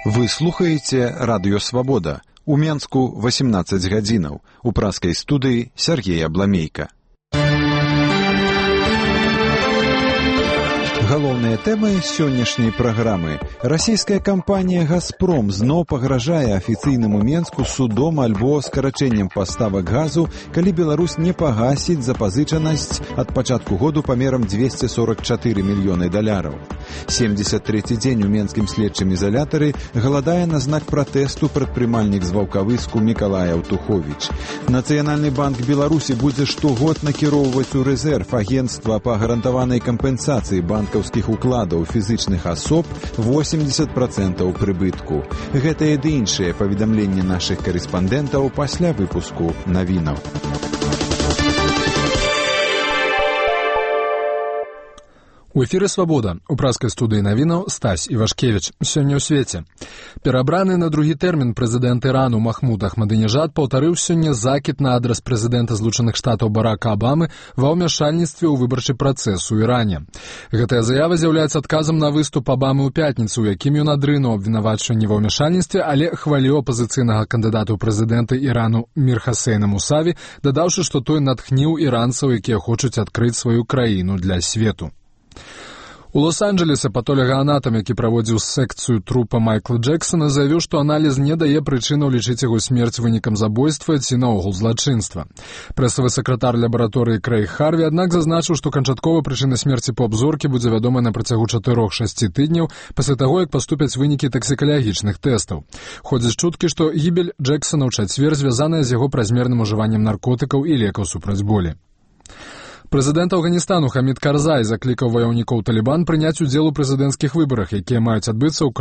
Вы слухаеце радыё «Свабода». У Менску 18 гадзінаў. У праскай студыі Сергей Абламейка. Галоўныя тэмы сённяшняй праграмы. Расійская кампанія «Газпром» зноў пагражае афіцыйнаму Менску судом альбо скарачэннем паставак газу, калі Беларусь не пагасіць запазычанасць ад пачатку году памерам 244 мільёны даляраў. 73-й дзень у менскім следчым ізалятары галадае на знак пратэсту прадпрымальнік з Ваўкавыску Мікалай Аўтуховіч. Нацыянальны банк Беларусі будзе штогод накіроўваць у рэзерв агенцтва па гарантаванай кампенсацыі банкаўскіх укладаў фізычных асоб 80% прыбытку. Гэтае ды іншыя паведамленні нашых карэспандэнтаў пасля выпуску навінаў. У эфіры «Свабода». У праскай студыі навінаў Стась Івашкевіч. Сёння ў свеце. Перабраны на другі тэрмін прэзідэнт Ірану Махмуд Ахмадынежад паўтарыў сёння закід на адрас прэзідэнта Злучаных Штатаў Барака Абамы ва ўмяшальніцтве ў выбарчы працэс у Іране. Гэтая заява з'яўляецца адказам на выступ Абамы ў пятніцу, у якім ён адрынуў абвінавачванні ва ўмяшальніцтве, але хваліў апазіцыйнага кандыдата ў прэзідэнты Ірану Мір Хасейна Мусаві, дадаўшы, што той натхніў іранцаў, якія хочуць адкрыць сваю краіну для свету. У Лос-Анджелесе патолагаанатам, які праводзіў секцыю трупа Майкла Джексона, заявіў, што аналіз не дае прычынаў лічыць яго смерць вынікам забойства ці наогул злачынства. Прэсавы сакратар лабараторыі Крэйг Харві, аднак зазначыў, што канчатковая прычына смерці поп-зоркі будзе вядомая на працягу 4-6 тыдняў пасля таго, як паступяць вынікі таксікалагічных тэстаў. Ходзяць чуткі, што гібель Джексона ў чацвер звязаная з яго празмерным ужываннем наркотыкаў і лекаў супраць болі. Прэзідэнт Афганістану Хамід Карзай заклікаў ваяўнікоў Талібан прыняць удзел у прэзідэнцкіх выбарах, якія маюць адбыцца ў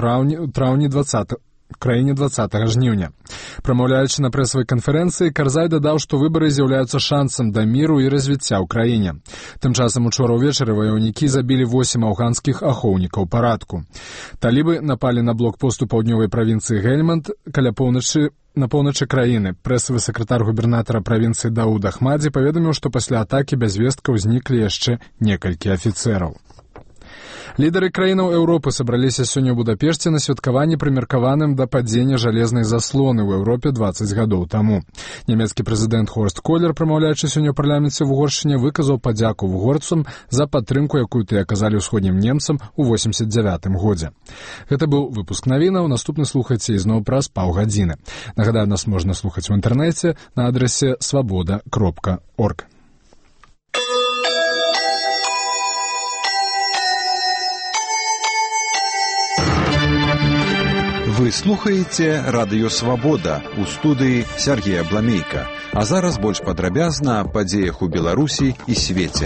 краіне 20 жніўня. Прамаўляючы на прэсавай канферэнцыі, Карзай дадаў, што выбары з'яўляюцца шансам да міру і развіцця ў краіне. Тым часам учора ўвечары ваяўнікі забілі 8 афганскіх ахоўнікаў парадку. Талібы напалі на блокпост у паўднёвай правінцыі Гельманд каля на поўначы краіны. Прэсавы сакратар губернатара правінцыі Дауд Ахмадзі паведаміў, што пасля атакі без весткаў зніклі яшчэ некалькі афіцэраў. Лідары краінаў Еўропы сабраліся сёння ў Будапешце на святкаванні прымеркаваным да падзення жалезнай заслоны ў Еўропе 20 гадоў таму. Нямецкі прэзідэнт Хорст Колер, прамаўляючы сёння ў парламенце вугоршчыне, выказаў падзяку вугорцам за падтрымку, якую тыя аказалі ўсходнім немцам у 89-м годзе. Гэта быў выпуск навінаў, наступны слухайце ізноў праз паўгадзіны. Нагадаю, нас можна слухаць у інтэрнэце на адрасе svoboda.org. Вы слухаеце радыё «Свабода» у студыі Сергей Абламейка. А зараз больш падрабязна аб падзеях у Беларусі і свеце.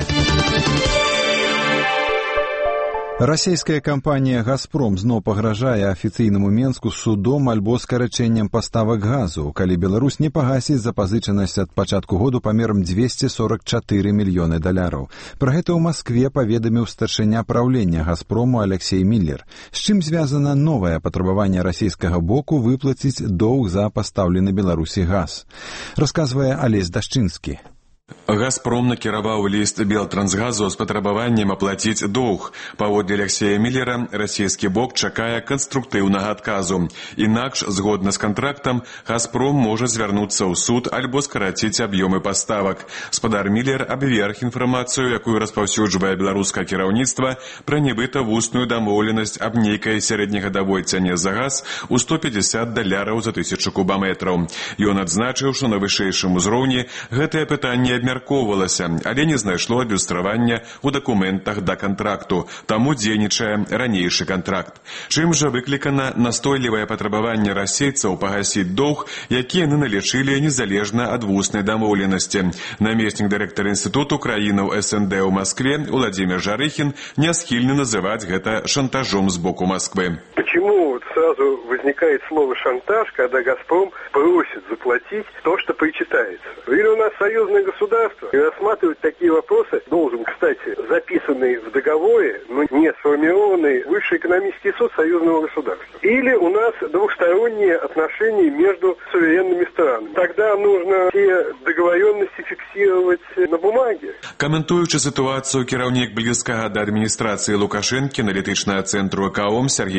Расійская кампанія «Газпром» зноў пагражае афіцыйнаму Менску судом альбо скарачэннем паставак газу, калі Беларусь не пагасіць запазычанасць ад пачатку году памерам 244 мільёны даляраў. Пра гэта ў Маскве паведаміў старшыня праўлення «Газпрому» Алексей Міллер. З чым звязана новае патрабаванне расійскага боку выплаціць доўг за пастаўлены Беларусі газ? Расказвае Алесь Дашчынскі. «Газпром» накіраваў ліст Белтрансгазу з патрабаваннем аплаціць доўг. Паводле Алексея Міллера, расійскі бок чакае канструктыўнага адказу. Інакш, згодна з кантрактам, «Газпром» можа звярнуцца ў суд альбо скараціць аб'ёмы паставак. Спадар Міллер абверг інфармацыю, якую распаўсюджвае беларускае кіраўніцтва, пра нібыта вусную дамоўленасць аб нейкай сярэднегадавой цане за газ у 150 даляраў за 1000 кубаметраў. Ён адзначыў, што на вышэйшым узроўні гэтае пытанне абмяркоўвалася, але не знайшло адлюстравання ў дакументах да кантракту, таму дзейнічае ранейшы кантракт. Чым жа выклікана настойлівае патрабаванне расейцаў пагасіць доўг, які яны налічылі незалежна ад вуснай дамоўленасці. Намеснік дырэктара інстытуту краінаў СНД ў Маскве Владимир Жарыхін не схільны называць гэта шантажом з боку Москвы. Почему сразу возникает слово «шантаж», когда «Газпром» просит заплатить то, что причитается? Или у нас союзное государство, и рассматривать такие вопросы должен, кстати, записанный в договоре, но не сформированный Высший экономический суд союзного государства. Или у нас двухсторонние отношения между суверенными странами. Тогда нужно все договоренности фиксировать на бумаге. Комментуючи ситуацию, кіраўнік блізкага да адміністрацыі Лукашэнкі аналітычнага цэнтру ЭКОМ Сергей Мусіенко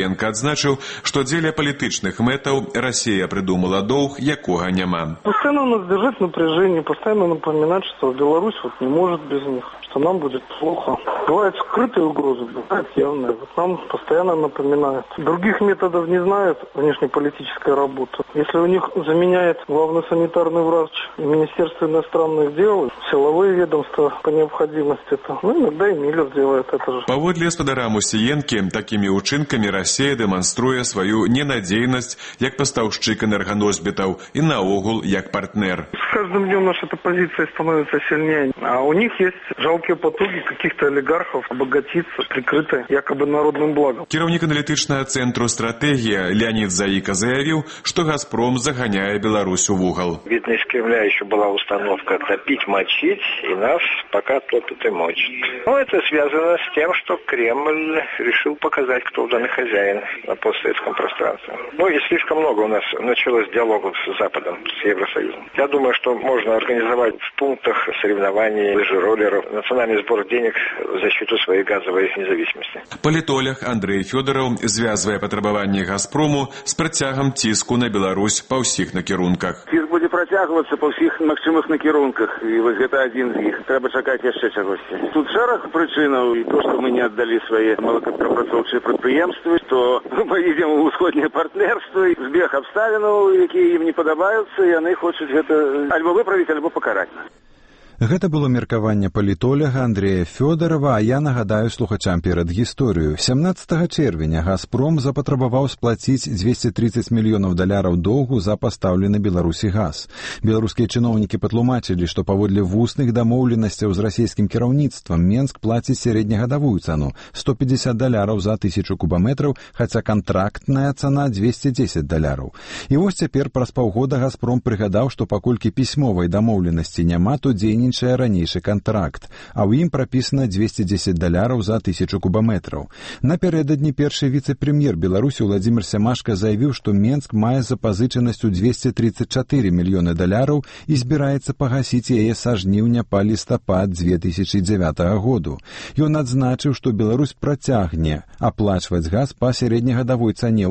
Мусіенка адзначыў, што дзеля палітычных мэтаў Расія прыдумала доўг, якога няма. Постоянно нас держать напряжение, постоянно напоминать, что Беларусь не может без них, что нам будет плохо. Бывают скрытые угрозы, бывают явные. Нам постоянно напоминают. Других методов не знают внешнеполитической работы. Если у них заменяет главный санитарный врач и Министерство иностранных дел, силовые ведомства по необходимости, то иногда и Миллер делает это же. Паводле гаспадара Мусіенкі, такімі ўчынкамі Расія дэманструе сваю ненадзейнасць як пастаўшчык энерганосьбітаў і наогул як партнер. С каждым днем наша позиция становится сильнее. А у них есть жалкие потуги каких-то олигархов обогатиться, прикрытые якобы народным благом. Кіраўнік аналітычнага цэнтру «Стратегія» Леонид Заика заявил, что «Газпром» загоняет Беларусь в угол. Видно, из Кремля еще была установка топить, мочить, и нас пока топит и мочит. Но это связано с тем, что Кремль решил показать, кто в данный хозяин на постсоветском пространстве. И слишком много у нас началось диалогов с Западом, с Евросоюзом. Я думаю, что можно организовать в пунктах соревнований лыжероллеров национальный сбор денег в защиту своей газовой независимости. Палітолог Андрей Фёдоров звязвае патрабаванні «Газпрому» з працягам ціску на Беларусь па ўсіх накірунках. Ціск будзе працягвацца па ўсіх магчымых накірунках, і вось гэта адзін з іх. Трэба чакаць яшчэ чагосьці. Тут шэраг прычынаў, і то, што мы не аддалі свае малакапрацоўчыя прадпрыемствы, то мы ідзем у ўсходняе партнерства, збег абставінаў, якія ім не падабаюцца, і яны хочуць гэта альбо выправіць, альбо пакараць. Гэта было меркаванне палітоляга Андрея Фёдорова, а я нагадаю слухачам перад гісторыю. 17 чэрвеня «Газпром» запатрабаваў сплаціць $230 мільёнаў доўгу за пастаўлены Беларусі газ. Беларускія чыноўнікі патлумачылі, што паводле вусных дамоўленасцяў з расійскім кіраўніцтвам Менск плаціць сярэднегадавую цану $150 за 1000 кубаметраў, хаця кантрактная цана $210. І вось цяпер праз паўгода «Газпром» прыгадаў, што паколькі пісьмовай дамоўленасці няма, то дзейнічае ранейшы кантракт, а ў ім прапісана $210 за 1000 кубаметраў. Напярэдадні першы віцэ-прэм'ер Беларусі Владзімір Сямашка заявіў, што Менск мае запазычанасць у $234 мільёны і збіраецца пагасіць яе са жніўня па лістапад 2009 году. Ён адзначыў, што Беларусь працягне аплачваць газ па сярэднегадавой цане ў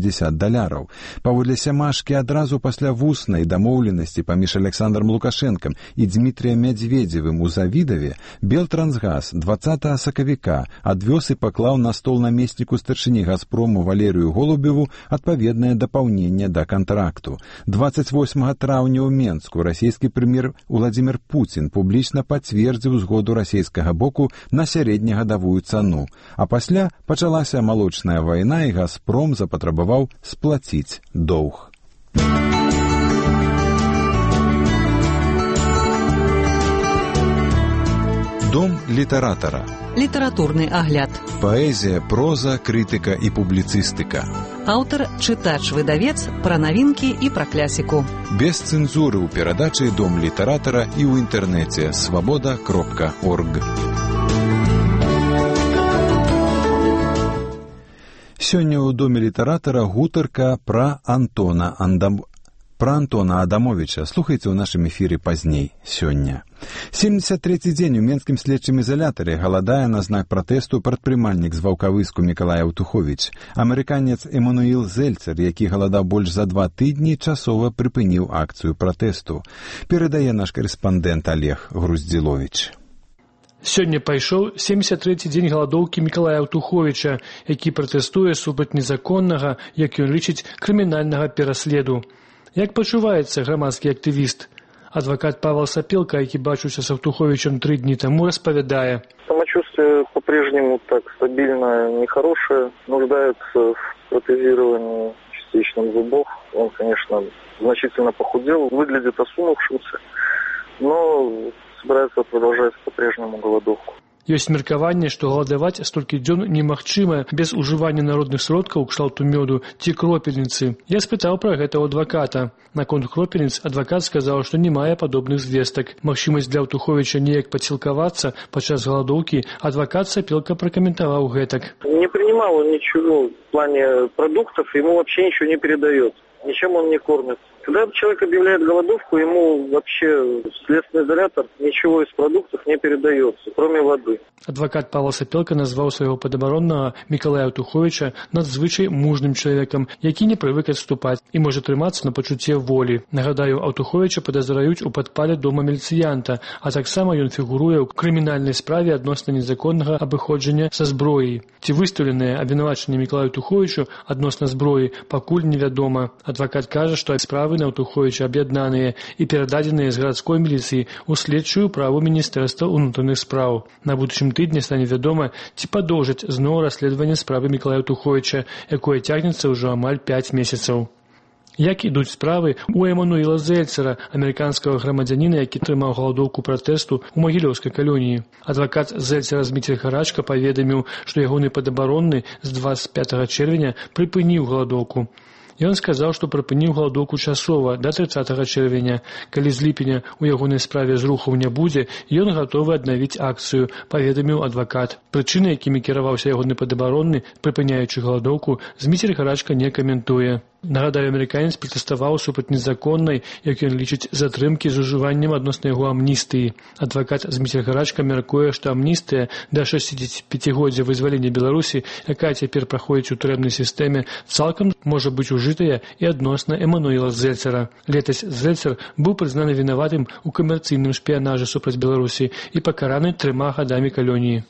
$150. Паводле Сямашкі, адразу пасля вуснай дамоўленасці паміж Александром Лукашэнкам і Дмітріем Медведзевым у Завідаве, Белтрансгаз 20 сакавіка адвёз і паклаў на стол намесніку старшыні «Газпрому» Валерыю Голубеву адпаведнае дапаўненне да кантракту. 28 траўня ў Менску расійскі прэм'ер Владзімір Пуцін публічна пацвердзіў згоду расійскага боку на сярэднегадавую цану. А пасля пачалася малочная вайна, і «Газпром» запатрабаваў сплаціць доўг. Дом літаратара. Літаратурны агляд. Паэзія, проза, крытыка і публіцыстыка. Аўтар, чытач, выдавец, пра навінкі і пра клясіку. Без цэнзуры ў перадачы «Дом літаратара» і ў інтэрнэце свабода.орг. Сёння ў Доме літаратара гутарка пра Антона Адамовіча. Слухайце ў нашым эфіры пазней сёння. 73-й дзень у Менскім следчым ізалятары галадае на знак пратэсту прадпрымальнік з Ваўкавыску Мікалай Аўтуховіч. Амерыканец Эмануіл Зельцер, які галадаў больш за 2 тыдні, часова прыпыніў акцыю пратэсту. Перадае наш карэспандэнт Олег Груздзіловіч. Сёння пайшоў 73-й дзень галадоўкі Мікалая Аўтуховіча, які пратэстуе супраць незаконнага, як ён лічыць, крымінальнага пераследу. Як пачуваецца грамадскі актывіст? Адвокат Павел Сапелка, які бачыўся с Аўтуховичем 3 дні тому, распавядае. Самочувствие по-прежнему так стабильно нехорошее, нуждается в протезировании частичных зубов. Он, конечно, значительно похудел, выглядит осунувшимся, но собирается продолжать по-прежнему голодовку. Ёсць меркаванне, што галадаваць столькі дзён немагчыма без ужывання народных сродкаў кшталту мёду ці кропельніцы. Я спытаў пра гэта ў адваката. Наконт кропельніц адвакат сказаў, што не мае падобных звестак. Магчымасць для Аўтуховіча неяк падсілкавацца падчас галадоўкі адвакат Сапелка пракаментаваў гэтак. Не принимал он ничего в плане продуктов, ему вообще ничего не передает. Ничем он не кормит. Когда человек объявляет голодовку, ему вообще в следственный изолятор ничего из продуктов не передается, кроме воды. Адвакат Павла Сапелка назваў свайго падабароннага Мікалая Аўтуховіча надзвычай мужным чалавекам, які не прывык адступаць і можа трымацца на пачуцці волі. Нагадаю, Аўтуховіча падазраюць у падпале дома міліцыянта, а таксама ён фігуруе ў крымінальнай справе адносна незаконнага абыходжання са зброяй. Ці выстаўленыя абвінавачанні Мікалаю Аўтуховічу адносна зброі пакуль невядома. Адвакат кажа, што справы на Аўтуховіча аб'яднаныя і перададзеныя з гарадской міліцыі ў следчую ўправу Міністэрства ўнутраных спраў. На будучым тыдні стане вядома, ці падоўжаць зноў расследаванне справы Мікалая Аўтуховіча, якое цягнецца ўжо амаль 5 месяцаў. Як ідуць справы у Эммануэла Зельцера, амерыканскага грамадзяніна, які трымаў галадоўку пратэсту ў Магілёўскай калоніі. Адвакат Зельцера Зміцер Харачка паведаміў, што ягоны падабаронны з 25 чэрвеня прыпыніў галадоўку. Ён сказаў, што прыпыніў галадоўку часова да 30 чэрвеня. Калі з ліпеня ў ягонай справе зрухаў не будзе, ён гатовы аднавіць акцыю, паведаміў адвакат. Прычыны, якімі кіраваўся ягоны падабаронны, прыпыняючы галадоўку, Зміцер Харачка не каментуе. Нагадаю, амерыканец пратэставаў супраць незаконнай, як ён лічыць, затрымкі з ужываннем адносна яго амністыі. Адвакат Зміцер Харачка мяркуе, што амністыя да 65-годдзя вызвалення Беларусі, якая цяпер праходзіць у турэмнай сістэме, цалкам можа быць ужытая і адносна Эммануэла Зельцера. Летась Зельцер быў прызнаны вінаватым у камерцыйным шпіянажы супраць Беларусі і пакараны 3 гадамі калоніі.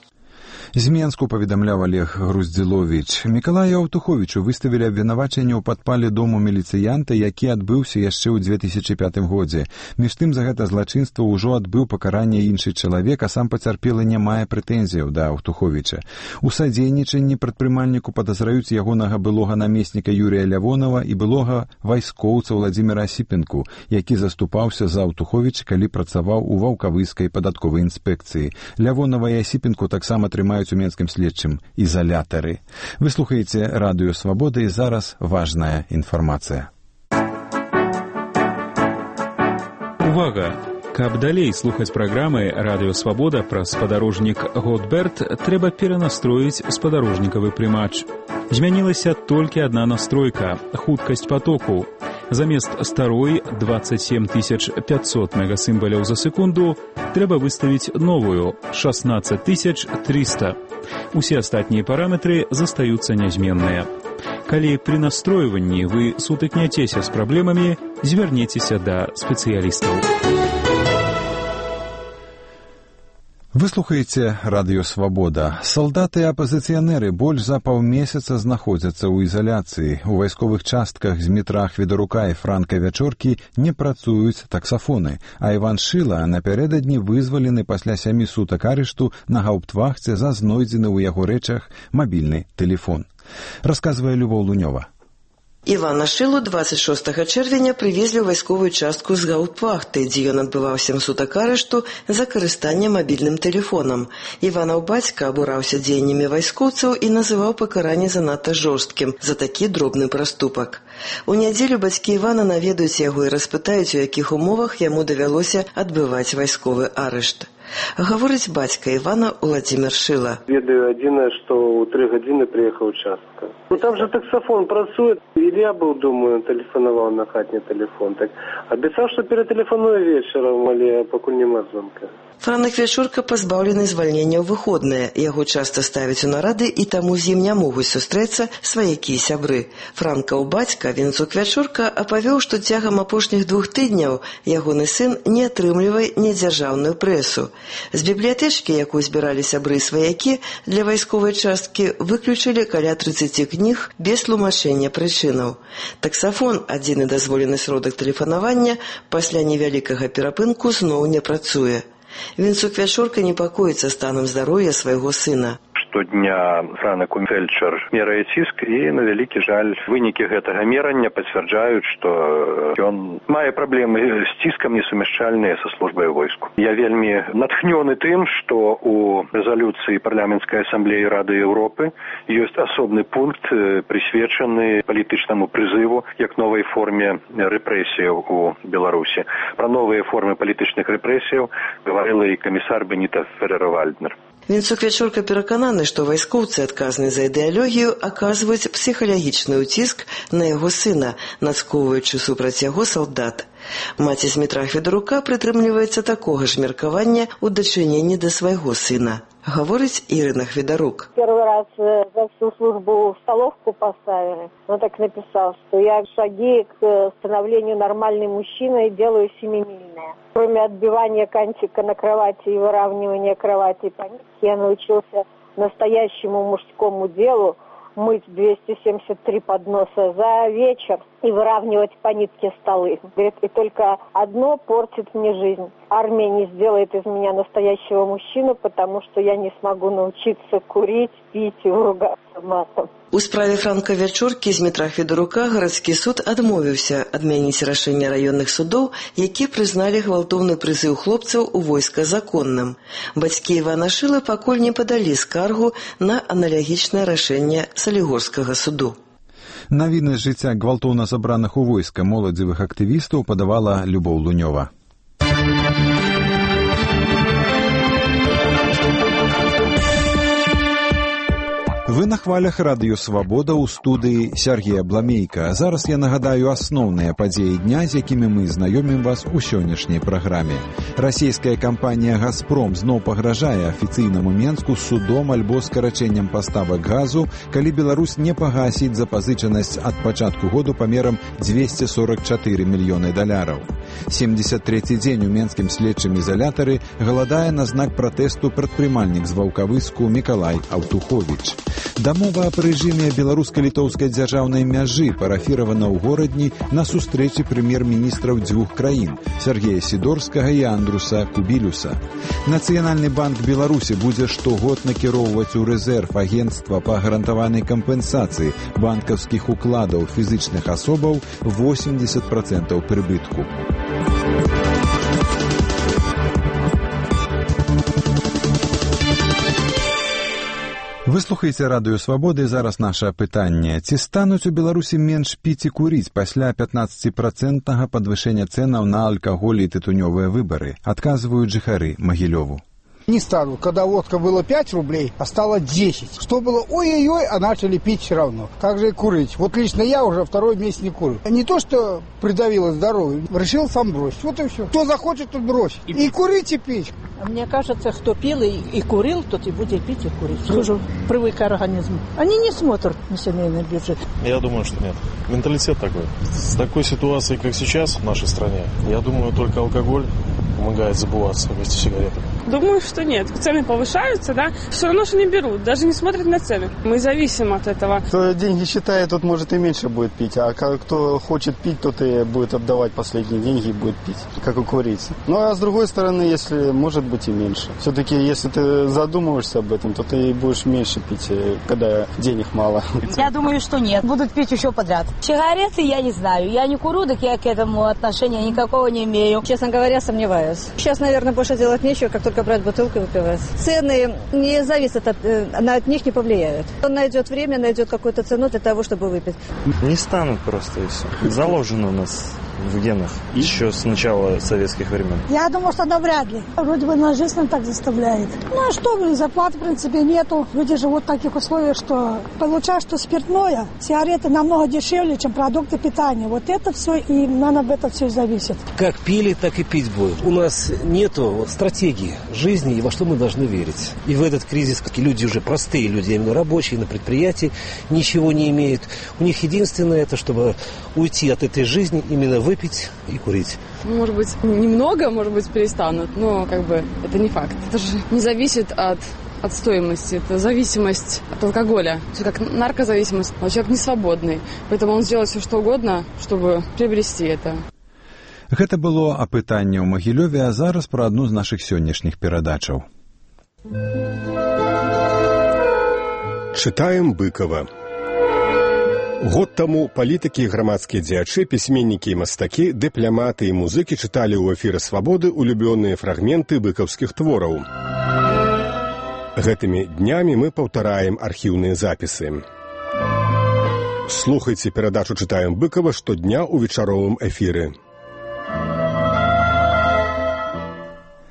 З Менску паведамляў Олег Груздзіловіч. Мікалаю Аўтуховічу выставілі абвінавачанне ў падпале дому міліцыянта, які адбыўся яшчэ ў 2005 годзе. Між тым, за гэта злачынства ўжо адбыў пакаранне іншы чалавек, а сам пацярпелы не мае прэтэнзіяў да Аўтуховіча. У садзейнічанні прадпрымальніку падазраюць ягонага былога намесніка Юрія Лявонова і былога вайскоўца Владзіміра Асіпенку, які заступаўся за Аўтуховіча, калі працаваў у ваўкавыскай падатковай інспекцыі. Лявонова і Асіпенку таксама трымаюць у менскім следчым ізалятары. Вы слухаеце Радыё Свабода і зараз важная інфармацыя. Увага! Каб далей слухаць праграмы «Радыё Свабода» пра спадарожнік «Готберт», трэба перанастроіць спадарожнікавы прымач. Змянілася толькі адна настройка – хуткасць патоку. Замест старой 27 500 мегасімбаляў за секунду трэба выставіць новую – 16 300. Усе астатнія параметры застаюцца нязменныя. Калі пры настройванні вы сутыкняцеся з праблемамі, звярніцеся да спецыялістаў. Вы слухаеце Радыё Свабода. Салдаты і апазіцыянеры больш за паўмесяца знаходзяцца ў ізаляцыі. У вайсковых частках з метра Хведарука і Франка Вячоркі не працуюць таксафоны, а Іван Шыла напярэдадні вызвалены пасля 7 сутак арышту на гауптвахце за знойдзены ў яго рэчах мабільны тэлефон. Расказвае Любоў Лунёва. Івана Шылу 26 чэрвеня прывезлі ў вайсковую частку з гауптвахты, дзе ён адбываў 7 сутак арышту за карыстанне мабільным тэлефонам. Іванаў бацька абураўся дзеяннямі вайскоўцаў і называў пакаранне занадта жорсткім за такі дробны праступак. У нядзелю бацькі Івана наведаюць яго і распытаюць, у якіх умовах яму давялося адбываць вайсковы арышт. Гаворыць бацька Івана Владзімір Шыла. Ведаю адзінае, што ў 3 гадзіны прыехаў частка. Там же таксафон працуе. Ілля быў, думаю, тэлефанаваў на хатні тэлефон. Так абяцаў, што ператэлефануе вечарам, але пакуль няма званка. Франак Вячорка пазбаўлены звальнення ў выходныя. Яго часта ставяць у нарады, і таму з ім не могуць сустрэцца сваякі і сябры. Франкаў бацька Вінцук Вячорка апавёў, што цягам апошніх 2 тыдняў ягоны сын не атрымлівае недзяржаўную прэсу. З бібліятэчкі, якую збіралі сябры і сваякі, для вайсковай часткі выключылі каля 30 кніг без тлумачэння прычынаў. Таксафон, адзіны дазволены сродак тэлефанавання, пасля невялікага перапынку зноў не працуе. Вінцук Вячорка непакоіцца станам здароўя свайго сына. Штодня Франак фельчар мерае ціск, і на вялікі жаль вынікі гэтага мерання пацвярджаюць, што ён мае праблемы з ціскам несумяшчальныя са службай войску. Я вельмі натхнёны тым, што у рэзалюцыі парламенцкай асамблеі Рады Еўропы ёсць асобны пункт, прысвечаны палітычнаму прызыву як новай форме рэпрэсіяў у Беларусі. Пра новыя формы палітычных рэпрэсіяў гаварыла і камісар Беніта Феррера-Вальднер. Вінцук Вячорка перакананы, што вайскоўцы, адказныя за ідэалогію, аказваюць псіхалагічны ўціск на яго сына, нацкоўваючы супраць яго салдат. Маці Змітра Федарука прытрымліваецца такога ж меркавання ў дачыненні да свайго сына. Говорить Ирина Федорук. Первый раз за всю службу в столовку поставили. Он так написал, что я шаги к становлению нормальной мужчиной делаю семимильные. Кроме отбивания кончика на кровати и выравнивания кровати по нитке, я научился настоящему мужскому делу мыть 273 подноса за вечер и выравнивать по нитке столы. Говорит, и только одно портит мне жизнь. Армия не сделает из меня настоящего мужчину, потому что я не смогу научиться курить, пить и ругаться матом. У справе Франка Вячоркі з Змітра Федарука гарадскі суд адмовіўся адмяніць рашэнне раённых судоў, які прызналі гвалтоўны прызыў хлопцаў у войска законным. Бацькі Івана Шылы пакуль не падалі скаргу на аналагічнае рашэнне Салігорскага суду. Навіны з жыцця гвалтоўна забраных у войска моладзевых актывістаў падавала Любоў Лунёва. Вы на хвалях радыё «Свабода» ў студыі Сергея Бламейка. Зараз я нагадаю асноўныя падзеі дня, з якімі мы знаёмім вас у сённяшняй праграме. Расійская кампанія «Газпром» зноў пагражае афіцыйнаму Менску судом альбо скарачэннем паставак газу, калі Беларусь не пагасіць запазычанасць ад пачатку году памерам 244 мільёны даляраў. 73-й дзень у менскім следчым ізалятары галадае на знак пратэсту прадпрымальнік з Ваўкавыску Мікалай Аўтуховіч. Дамова аб рэжыме беларуска-літоўскай дзяржаўнай мяжы парафіравана ў горадні на сустрэчы прэм'ер-міністраў дзвюх краін Сергея Сідорскага і Андруса Кубілюса. Нацыянальны банк Беларусі будзе штогод накіроўваць у рэзерв агенцтва па гарантаванай кампенсацыі банкаўскіх укладаў фізычных асобаў 80% прыбытку. Вы слухаеце радыё «Свабоды», зараз наша пытанне. Ці стануць у Беларусі менш піць і курыць пасля 15% падвышэння цэнаў на алкаголь і тытунёвыя выбары? Адказваюць жыхары Магілёву. Не стану. Когда водка было 5 рублей, а стало 10. Что было ой-ой-ой, а начали пить все равно. Как же и курить. Вот лично я уже второй месяц не курю. Не то, что придавило здоровье, решил сам бросить. Вот и все. Кто захочет, тот бросит. И курить, и пить. Мне кажется, кто пил и курил, тот и будет пить и курить. Уже привык организм. Они не смотрят на семейный бюджет. Я думаю, что нет. Менталитет такой. С такой ситуацией, как сейчас в нашей стране, я думаю, только алкоголь помогает забываться вместе с сигаретами. Думаю, что нет. Цены повышаются, да, все равно же не берут, даже не смотрят на цены. Мы зависим от этого. Кто деньги считает, тот может и меньше будет пить, а кто хочет пить, тот и будет отдавать последние деньги и будет пить, как и курить. Ну, а с другой стороны, если может быть и меньше. Все-таки, если ты задумываешься об этом, то ты будешь меньше пить, когда денег мало. Я думаю, что нет. Будут пить еще подряд. Сигареты я не знаю. Я не курю, так я к этому отношения никакого не имею. Честно говоря, сомневаюсь. Сейчас, наверное, больше делать нечего, как только брать бутылку и выпивать. Цены не зависят от них не повлияют. Он найдет время, найдет какую-то цену для того, чтобы выпить. Не станут просто и все. Заложено у нас в генах еще с начала советских времен. Я думаю, что навряд ли. Вроде бы на жизнь так заставляет. Ну а что, зарплат в принципе нету. Люди живут в таких условиях, что получаешь, что спиртное, сигареты намного дешевле, чем продукты питания. Вот это все, и, наверное, об этом все зависит. Как пили, так и пить будем. У нас нету стратегии жизни и во что мы должны верить. И в этот кризис люди уже простые люди, именно рабочие на предприятии, ничего не имеют. У них единственное это, чтобы уйти от этой жизни, именно выпить и курить. Может быть, немного, может быть, перестанут, но как бы это не факт. Это же не зависит от стоимости, это зависимость от алкоголя. Все как наркозависимость, а человек не свободный, поэтому он сделает все что угодно, чтобы приобрести это. Гэта было апытанне ў Магілёве, а зараз пра адну з нашых сённяшніх перадачаў. Чытаем Быкова. Год таму палітыкі, грамадскія дзеячы, пісьменнікі і мастакі, дыпламаты і музыкі чыталі ў эфіры «Свабоды» улюбёныя фрагменты быкаўскіх твораў. Гэтымі днямі мы паўтараем архіўныя запісы. Слухайце перадачу «Чытаем Быкова» штодня ў вечаровым эфіры.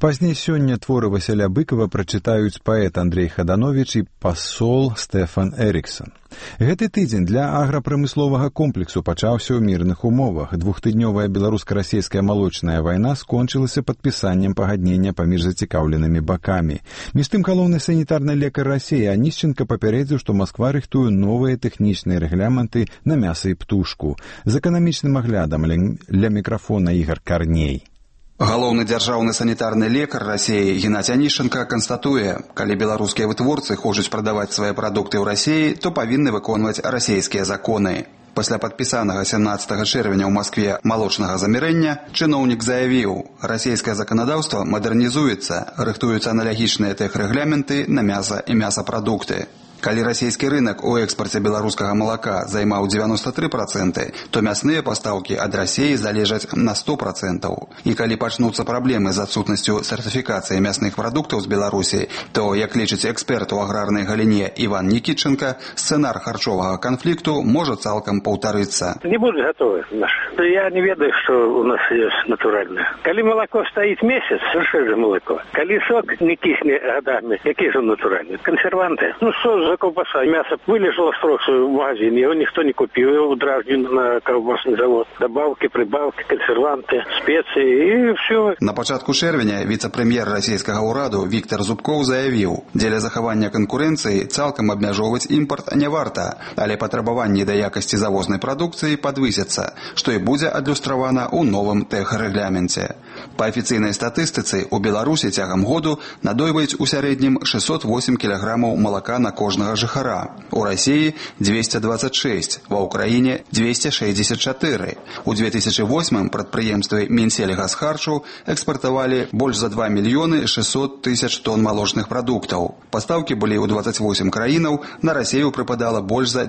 Пазней сёння творы Васіля Быкова прачытаюць паэт Андрей Хаданович і пасол Стэфан Эріксон. Гэты тыдзень для аграпрамысловага комплексу пачаўся ў мірных умовах. Двухтыднёвая беларуска-расейская малочная вайна скончылася падпісаннем пагаднення паміж зацікаўленымі бакамі. Між тым, галоўны санітарны лекар Расіі Анішченка папярэдзіў, што Масква рыхтуе новыя тэхнічныя рэгламенты на мяса і птушку. З эканамічным аглядам ля мікрафона Ігар Карней. Галоўны дзяржаўны санітарны лекар Расіі Геннадзь Анішченка канстатуе, калі беларускія вытворцы хочуць прадаваць свае прадукты ў Расіі, то павінны выконваць расійскія законы. Пасля падпісанага 17 чэрвеня ў Маскве малочнага замірэння чыноўнік заявіў, расійскае заканадаўства мадэрнізуецца, рыхтуюцца аналагічныя тэхрэгляменты на мяса і мясапрадукты. Калі расійскі рынок у экспарце беларускага малака займаў 93%, то мясныя пастаўкі ад Расіі залежаць на 100%. І калі пачнуцца праблемы з адсутнасцю сертыфікацыі мясных прадуктаў з Беларусі, то, як лічыць эксперт у аграрнай галіне Іван Нікітченка, сцэнар харчовага канфлікту можа цалкам паўтарыцца. Не будуць гатовы. Я не ведаю, што у нас ёсць натуральнае. Калі малако стаіць месяц, що ж малако? Калі сок не кісне гадамі, які ж натуральны? Кансерванты. Що ковбаса, мясо вылежало строго в магазине, его никто не купил, его дражнили на колбасный завод. Добавки, прибавки, консерванты, специи и все. На пачатку чэрвеня віцэ-прэм'ер расійскага ўраду Віктор Зубкоў заявіў, дзеля захавання канкурэнцыі цалкам абмяжоўваць імпарт не варта, але патрабаванні да якасці завознай прадукцыі падвысяцца, што і будзе адлюстравана ў новым тэхрэгляменце. Па афіцыйнай статыстыцы у Беларусі цягам году надойваюць у сярэднім 608 кілаграмаў малака на кожнага жыхара. У Расіі 226, ва Ўкраіне 264. У 2008 прадпрыемствы Мінсельгасхарчу экспартавалі больш за 2 мільёны 600 тысяч тонн малочных прадуктаў. Пастаўкі былі ў 28 краінаў, на Расію прыпадала больш за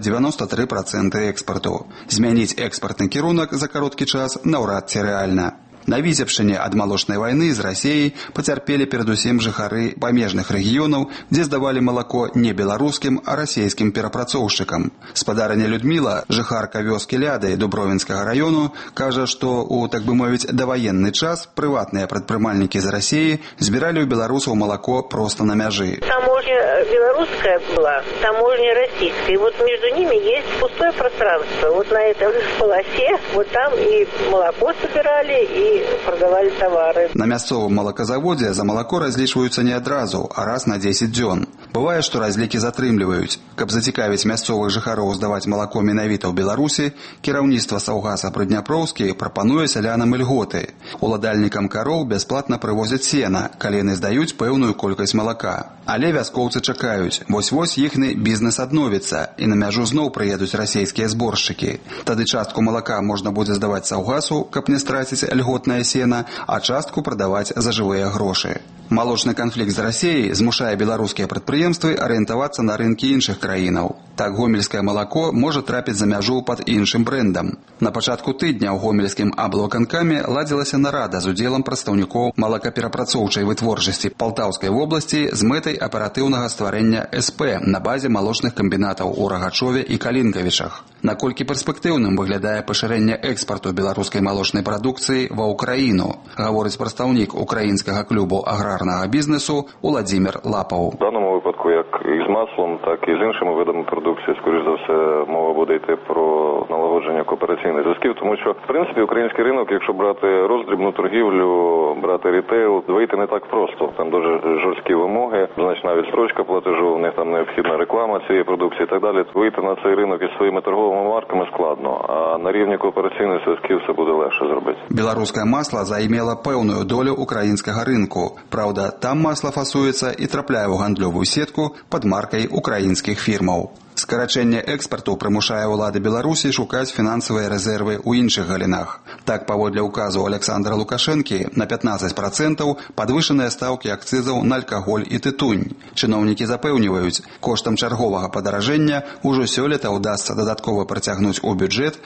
93% экспарту. Змяніць экспартны кірунак за кароткі час наўрад ці рэальна. На Віцебшчыне ад малочнай вайны з Расіяй пацярпелі перадусім жыхары памежных рэгіёнаў, дзе здавалі малако не беларускім, а расійскім перапрацоўшчыкам. Спадарыня Людміла, жыхарка вёскі Ляды Дубровінскага раёну, кажа, што ў, так бы мовіць, даваенны час прыватныя прадпрымальнікі з Расіі збіралі ў беларусаў малако проста на мяжы. Таможня белорусская была, таможня российская. И вот между ними есть пустое пространство. Вот на этой полосе, вот там и молоко собирали, и продавали товары. На мясцовым малаказаводзе за малако разлічваюцца не адразу, а раз на 10 дзён. Бывае, што разлікі затрымліваюць. Каб зацікавіць мясцовых жыхароў здаваць малако менавіта ў Беларусі, кіраўніцтва Саўгаса Прыдняпроўскі прапануе сялянам ільготы. Уладальнікам кароў бясплатна прывозяць сена, калі яны здаюць пэўную колькасць малака. Але вяскоўцы чакаюць, вось-вось іхны бізнес адновіцца, і на мяжу зноў прыедуць расійскія зборшчыкі. Тады частку малака можна будзе здаваць Саўгасу, каб не страціць льготнае сена, а частку прадаваць за жывыя грошы. Малочны канфлікт з Расіяй змушае беларускія прадпрыемствы арыентавацца на рынкі іншых краінаў. Так гомельскае малако можа трапіць за мяжу пад іншым брэндам. На пачатку тыдня ў гомельскім аблвыканкаме ладзілася нарада з удзелам прадстаўнікоў малакаперапрацоўчай вытворчасці Палтаўскай вобласці з мэтай аператыўнага стварэння СП на базе малочных камбінатаў у Рагачове і Калінкавічах. Наколькі перспектыўным выглядае пашырэнне экспарту беларускай малочнай прадукцыі ва ўкраіну, гаворыць прадстаўнік украінскага клубу аграрнага бізнесу Уладзімір Лапаў. В даному випадку, як і з маслом, так і з іншими видами продукції, скоріш за все, мова буде йти про налагодження коопераційних зв'язків, тому що, в принципі, український ринок, якщо брати роздрібну торгівлю, брати рітейл, вийти не так просто. Там дуже жорсткі вимоги, значна відстрочка платежу, у них там необхідна реклама цієї продукції і так далі. Вийти на цей ринок із своїми торговими марками складно, а на рівні коопераційних зв'язків все буде легше зробити. Беларускае масло займела пэўную долю украінскага рынку. Праўда, там масло фасуецца і трапляе ў гандлёвую сетку пад маркай украінскіх фірмаў. Скарачэнне экспарту прымушае ўлады Беларусі шукаць фінансавыя рэзервы ў іншых галінах. Так, паводле ўказу Александра Лукашэнкі, на 15% падвышаныя стаўкі акцызаў на алкаголь і тытунь. Чыноўнікі запэўніваюць, коштам чарговага падаражэння ўжо сёлета ўдасца дадаткова працягнуць у бюджэт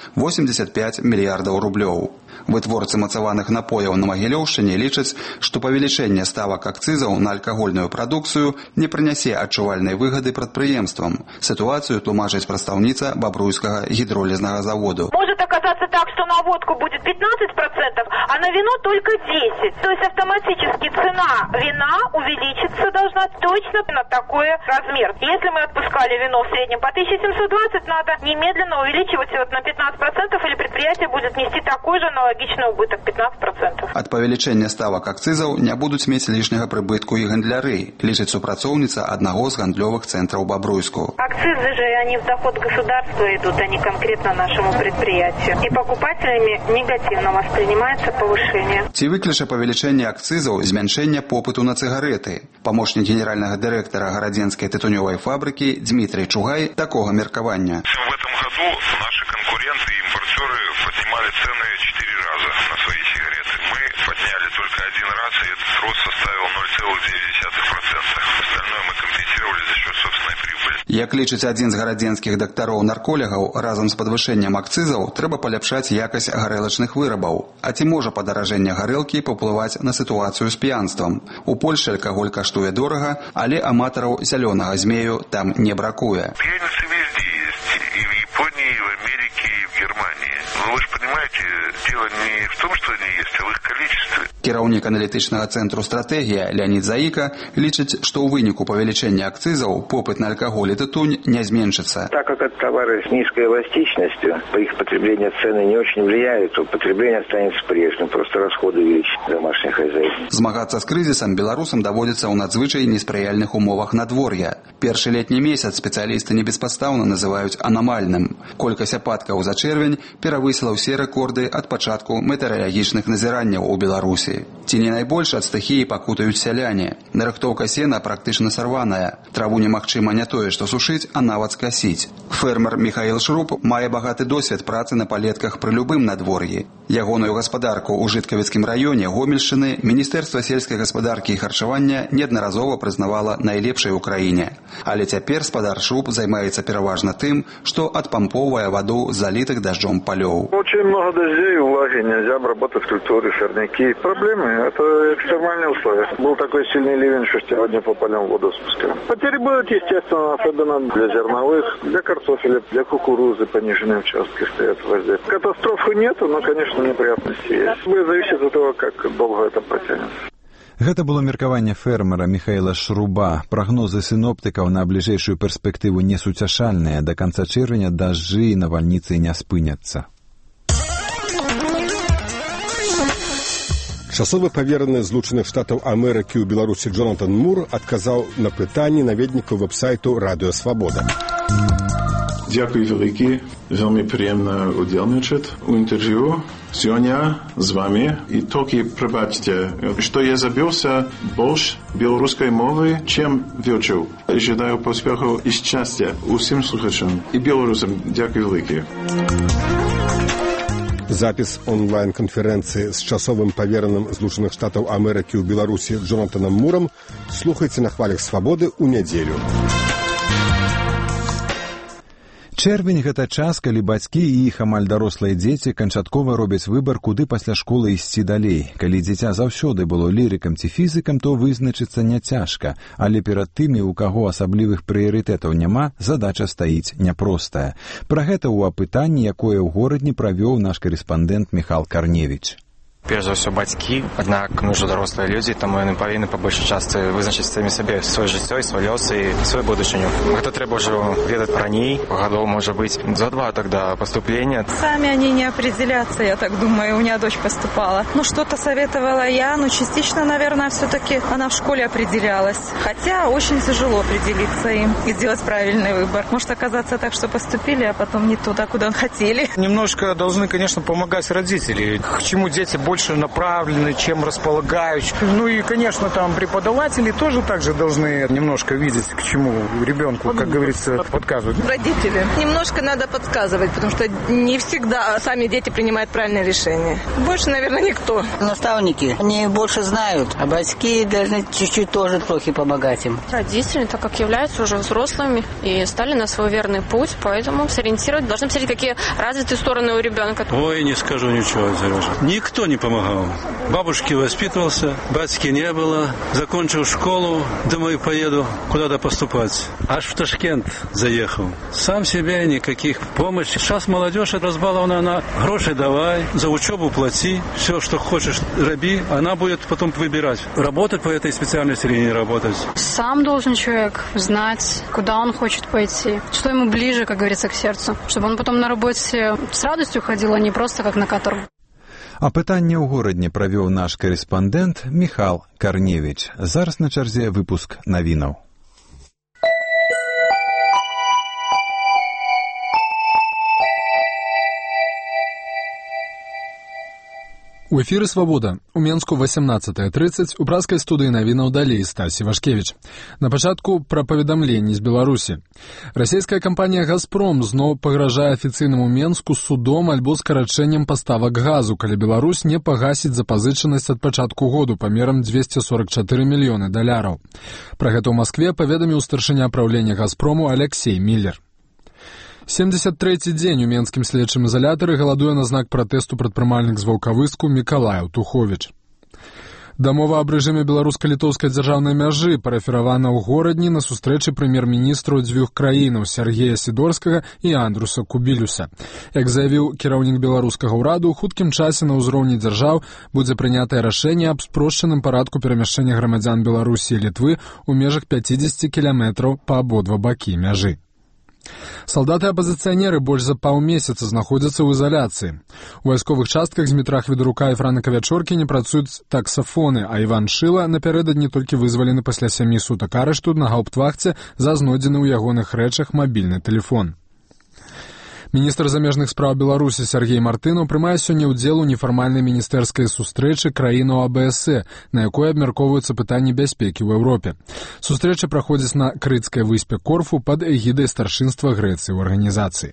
85 мільярдаў рублёў. Вытворцы мацаваных напояў на Магілёўшчыне лічаць, што павелічэнне ставак акцызаў на алкагольную прадукцыю не прынясе адчувальнай выгады прадпрыемствам. Сітуацыя ситуацию тлумачыць прадстаўніца бабруйскага гідролізнага заводу. Может оказаться так, что на водку будет 15%, а на вино только 10%. То есть автоматически цена вина увеличиться должна точно на такой размер. Если мы отпускали вино в среднем по 1720, надо немедленно увеличивать вот на 15%, или предприятие будет нести такой же аналогичный убыток 15%. От павелічэння ставак акцызаў не будуць мець лішняга прыбытку і гандляры, лічыць супрацоўніца аднаго з гандлёвых цэнтраў Бабруйску. Акцизы же, они в доход государства идут, а не конкретно нашему предприятию. И покупателями негативно воспринимается повышение. Ці выкліча павелічэнне акцызаў змяншэння попыту на цыгареты? Памочнік генеральнага дырэктара гарадзенскай тытунёвай фабрыкі Дмітрий Чугай такога меркавання. В этом году наши конкуренты и импортеры поднимали цены 4 раза на свои сигареты. Мы подняли только 1 раз, и этот рост составил 0,9%. Остальное мы компенсировали за счет собственной прибыли. Як лічыць адзін з гарадзенскіх дактароў-нарколягаў, разам з падвышэннем акцызаў трэба паляпшаць якасць гарэлачных вырабаў. А ці можа падаражэнне гарэлкі паўплываць на сітуацыю з п'янствам? У Польшы алкаголь каштуе дорага, але аматараў зялёнага змею там не бракуе. Пьяницы везде есть. И в Японии, и в Америке, и в Германии. Но вы же понимаете, дело не в том, что они есть, а в их количестве. Кіраўнік аналітычнага цэнтру «Стратэгія» Леонид Заика лічыць, што ў выніку павелічэння акцызаў попыт на алкоголь и тытунь не зменшится. Так как это товары с низкой эластичностью, по их потреблению цены не очень влияют, то потребление останется прежним, просто расходы увеличат домашних хозяйств. Змагацца з крызісам беларусам даводзіцца ў надзвычай неспрыяльных умовах надвор'я. Першы летні месяц спецыялісты небеспадстаўна называюць анамальным. Колькасць ападкаў за чэрвень перавысіла ўсе рэкорды ад пачатку метэаралагічных назіранняў у Беларусі. Ці не найбольш ад стыхіі пакутаюць сяляне. Нарыхтоўка сена практычна сарваная. Траву немагчыма не тое што сушыць, а нават скасіць. Фермер Михаил Шруб мае багаты досвед працы на палетках пры любым надвор'і. Ягоную гаспадарку ў Жыткавіцкім раёне Гомельшчыны Міністэрства сельскай гаспадаркі і харчавання неаднаразова прызнавала найлепшай у краіне. Але цяпер спадар Шруб займаецца пераважна тым, што адпампоўвае ваду з залітых дажджом палёў. Очень много дождей, влаги, нельзя обработать культуры, сорняки. Проблемы – это экстремальные условия. Был такой сильный ливень, что сегодня по полям воду спускаем. Потери будут, естественно, особенно для зерновых, для картофеля, для кукурузы пониженные участки стоят везде. Катастрофы нету, но, конечно, неприятности есть. Будет зависеть от того, как долго это протянется. Гэта было меркаванне фермера Михаила Шруба. Прагнозы сіноптыкаў на бліжэйшую перспектыву несуцяшальныя. Да канца чэрвеня дажджы і навальніцы не спыняцца. Часовы павераны Злучаных Штатаў Амерыкі ў Беларусі Джонатан Мур адказаў на пытанні наведнікаў вэб-сайту «Радыё Свабода». Дякую великі. Вельми приємно удільничати у інтерв'ю сьогодні з вами. І тільки пробачте, що я забився більш білоруської мови, чим вивчив. Жадаю поспіху і щастя усім слухачам і білорусам. Дякую великі. Запіс онлайн-канферэнцыі з часовым павераным Злучаных Штатаў Амерыкі ў Беларусі Джонатанам Мурам слухайце на хвалях свабоды ў нядзелю. Чэрвень – гэта час, калі бацькі і іх амаль дарослыя дзеці канчаткова робяць выбар, куды пасля школы ісці далей. Калі дзіця заўсёды было лірыкам ці фізікам, то вызначыцца няцяжка, але перад тымі, у каго асаблівых прыярытэтаў няма, задача стаіць няпростая. Пра гэта ў апытанні, якое ў горадні правёў наш карэспандэнт Міхал Карневіч. Перш за ўсё бацькі, аднак мы ўжо дарослыя людзі, таму яны павінны па большай частцы вызначыць самі сабе сваё жыццё і свой лёс і сваю будучыню. Гэта трэба ўжо ведаць раней, гадоў можа быць за 2 тогда поступления. Сами они не определятся, я так думаю. У меня дочь поступала. Ну, что-то советовала я, но частично, наверное, все-таки она в школе определялась. Хотя очень тяжело определиться им и сделать правильный выбор. Может оказаться так, что поступили, а потом не туда, куда хотели. Немножко должны, конечно, помогать родители. К чему дети больше направлены, чем располагают. Ну и, конечно, там преподаватели тоже так же должны немножко видеть, к чему ребенку, как говорится, подсказывают. Родители. Немножко надо подсказывать, потому что не всегда сами дети принимают правильное решение. Больше, наверное, никто. Наставники, они больше знают, а батьки должны чуть-чуть тоже трохи помогать им. Родители, так как являются уже взрослыми и стали на свой верный путь, поэтому сориентировать, должны посмотреть, какие развитые стороны у ребенка. Ой, не скажу ничего, Сережа. Никто не помогает. помогал. Бабушки воспитывался, батьки не было. Закончил школу, думаю, поеду куда-то поступать. Аж в Ташкент заехал. Сам себе никаких помощи. Сейчас молодежь разбалована, она гроши давай, за учебу плати, все, что хочешь, роби. Она будет потом выбирать, работать по этой специальности или не работать. Сам должен человек знать, куда он хочет пойти, что ему ближе, как говорится, к сердцу, чтобы он потом на работе с радостью ходил, а не просто как на каторгу. Апытанне ў горадні правёў наш карэспандэнт Міхал Карневіч. Зараз на чарзе выпуск навінаў. У эфіры «Свабода». У Менску 18:30 у пражскай студыі навінаў далей Стась Івашкевіч. На пачатку пра паведамленні з Беларусі. Расійская кампанія «Газпром» зноў пагражае афіцыйнаму Менску судом альбо скарачэннем паставак газу, калі Беларусь не пагасіць запазычанасць ад пачатку году памерам $244 мільёны. Пра гэта ў Маскве паведаміў старшыня праўлення «Газпрому» Алексей Міллер. 73-й дзень у менскім следчым ізалятары галадуе на знак пратэсту прадпрымальнік з Ваўкавыску Мікалай Туховіч. Дамова аб рэжыме беларуска-літоўскай дзяржаўнай мяжы парафіравана ў горадні на сустрэчы прэм'ер-міністраў дзвюх краінаў Сергея Сідорскага і Андруса Кубілюса. Як заявіў кіраўнік беларускага ўраду, у хуткім часе на ўзроўні дзяржаў будзе прынятае рашэнне аб спрошчаным парадку перамяшчэння грамадзян Беларусі і Літвы ў межах 50 кіламетраў па абодва бакі мяжы. Салдаты-апазіцыянеры больш за паўмесяца знаходзяцца ў изаляцыі. У вайсковых частках з метра Хведрука і Франка Вячоркі не працуюць таксафоны, а Іван Шыла напярэдадні толькі вызвалены пасля 7 сутак арышту на гауптвахце за знойдзены ў ягоных рэчах мабільны тэлефон. Міністр замежных спраў Беларусі Сергей Мартынаў прымае сёння ўдзел у нефармальнай міністэрскай сустрэчы краінаў АБСЭ, на якой абмяркоўваюцца пытанні бяспекі ў Еўропе. Сустрэча праходзіць на крыцкай выспе Корфу пад эгідай старшынства Грэцыі ў арганізацыі.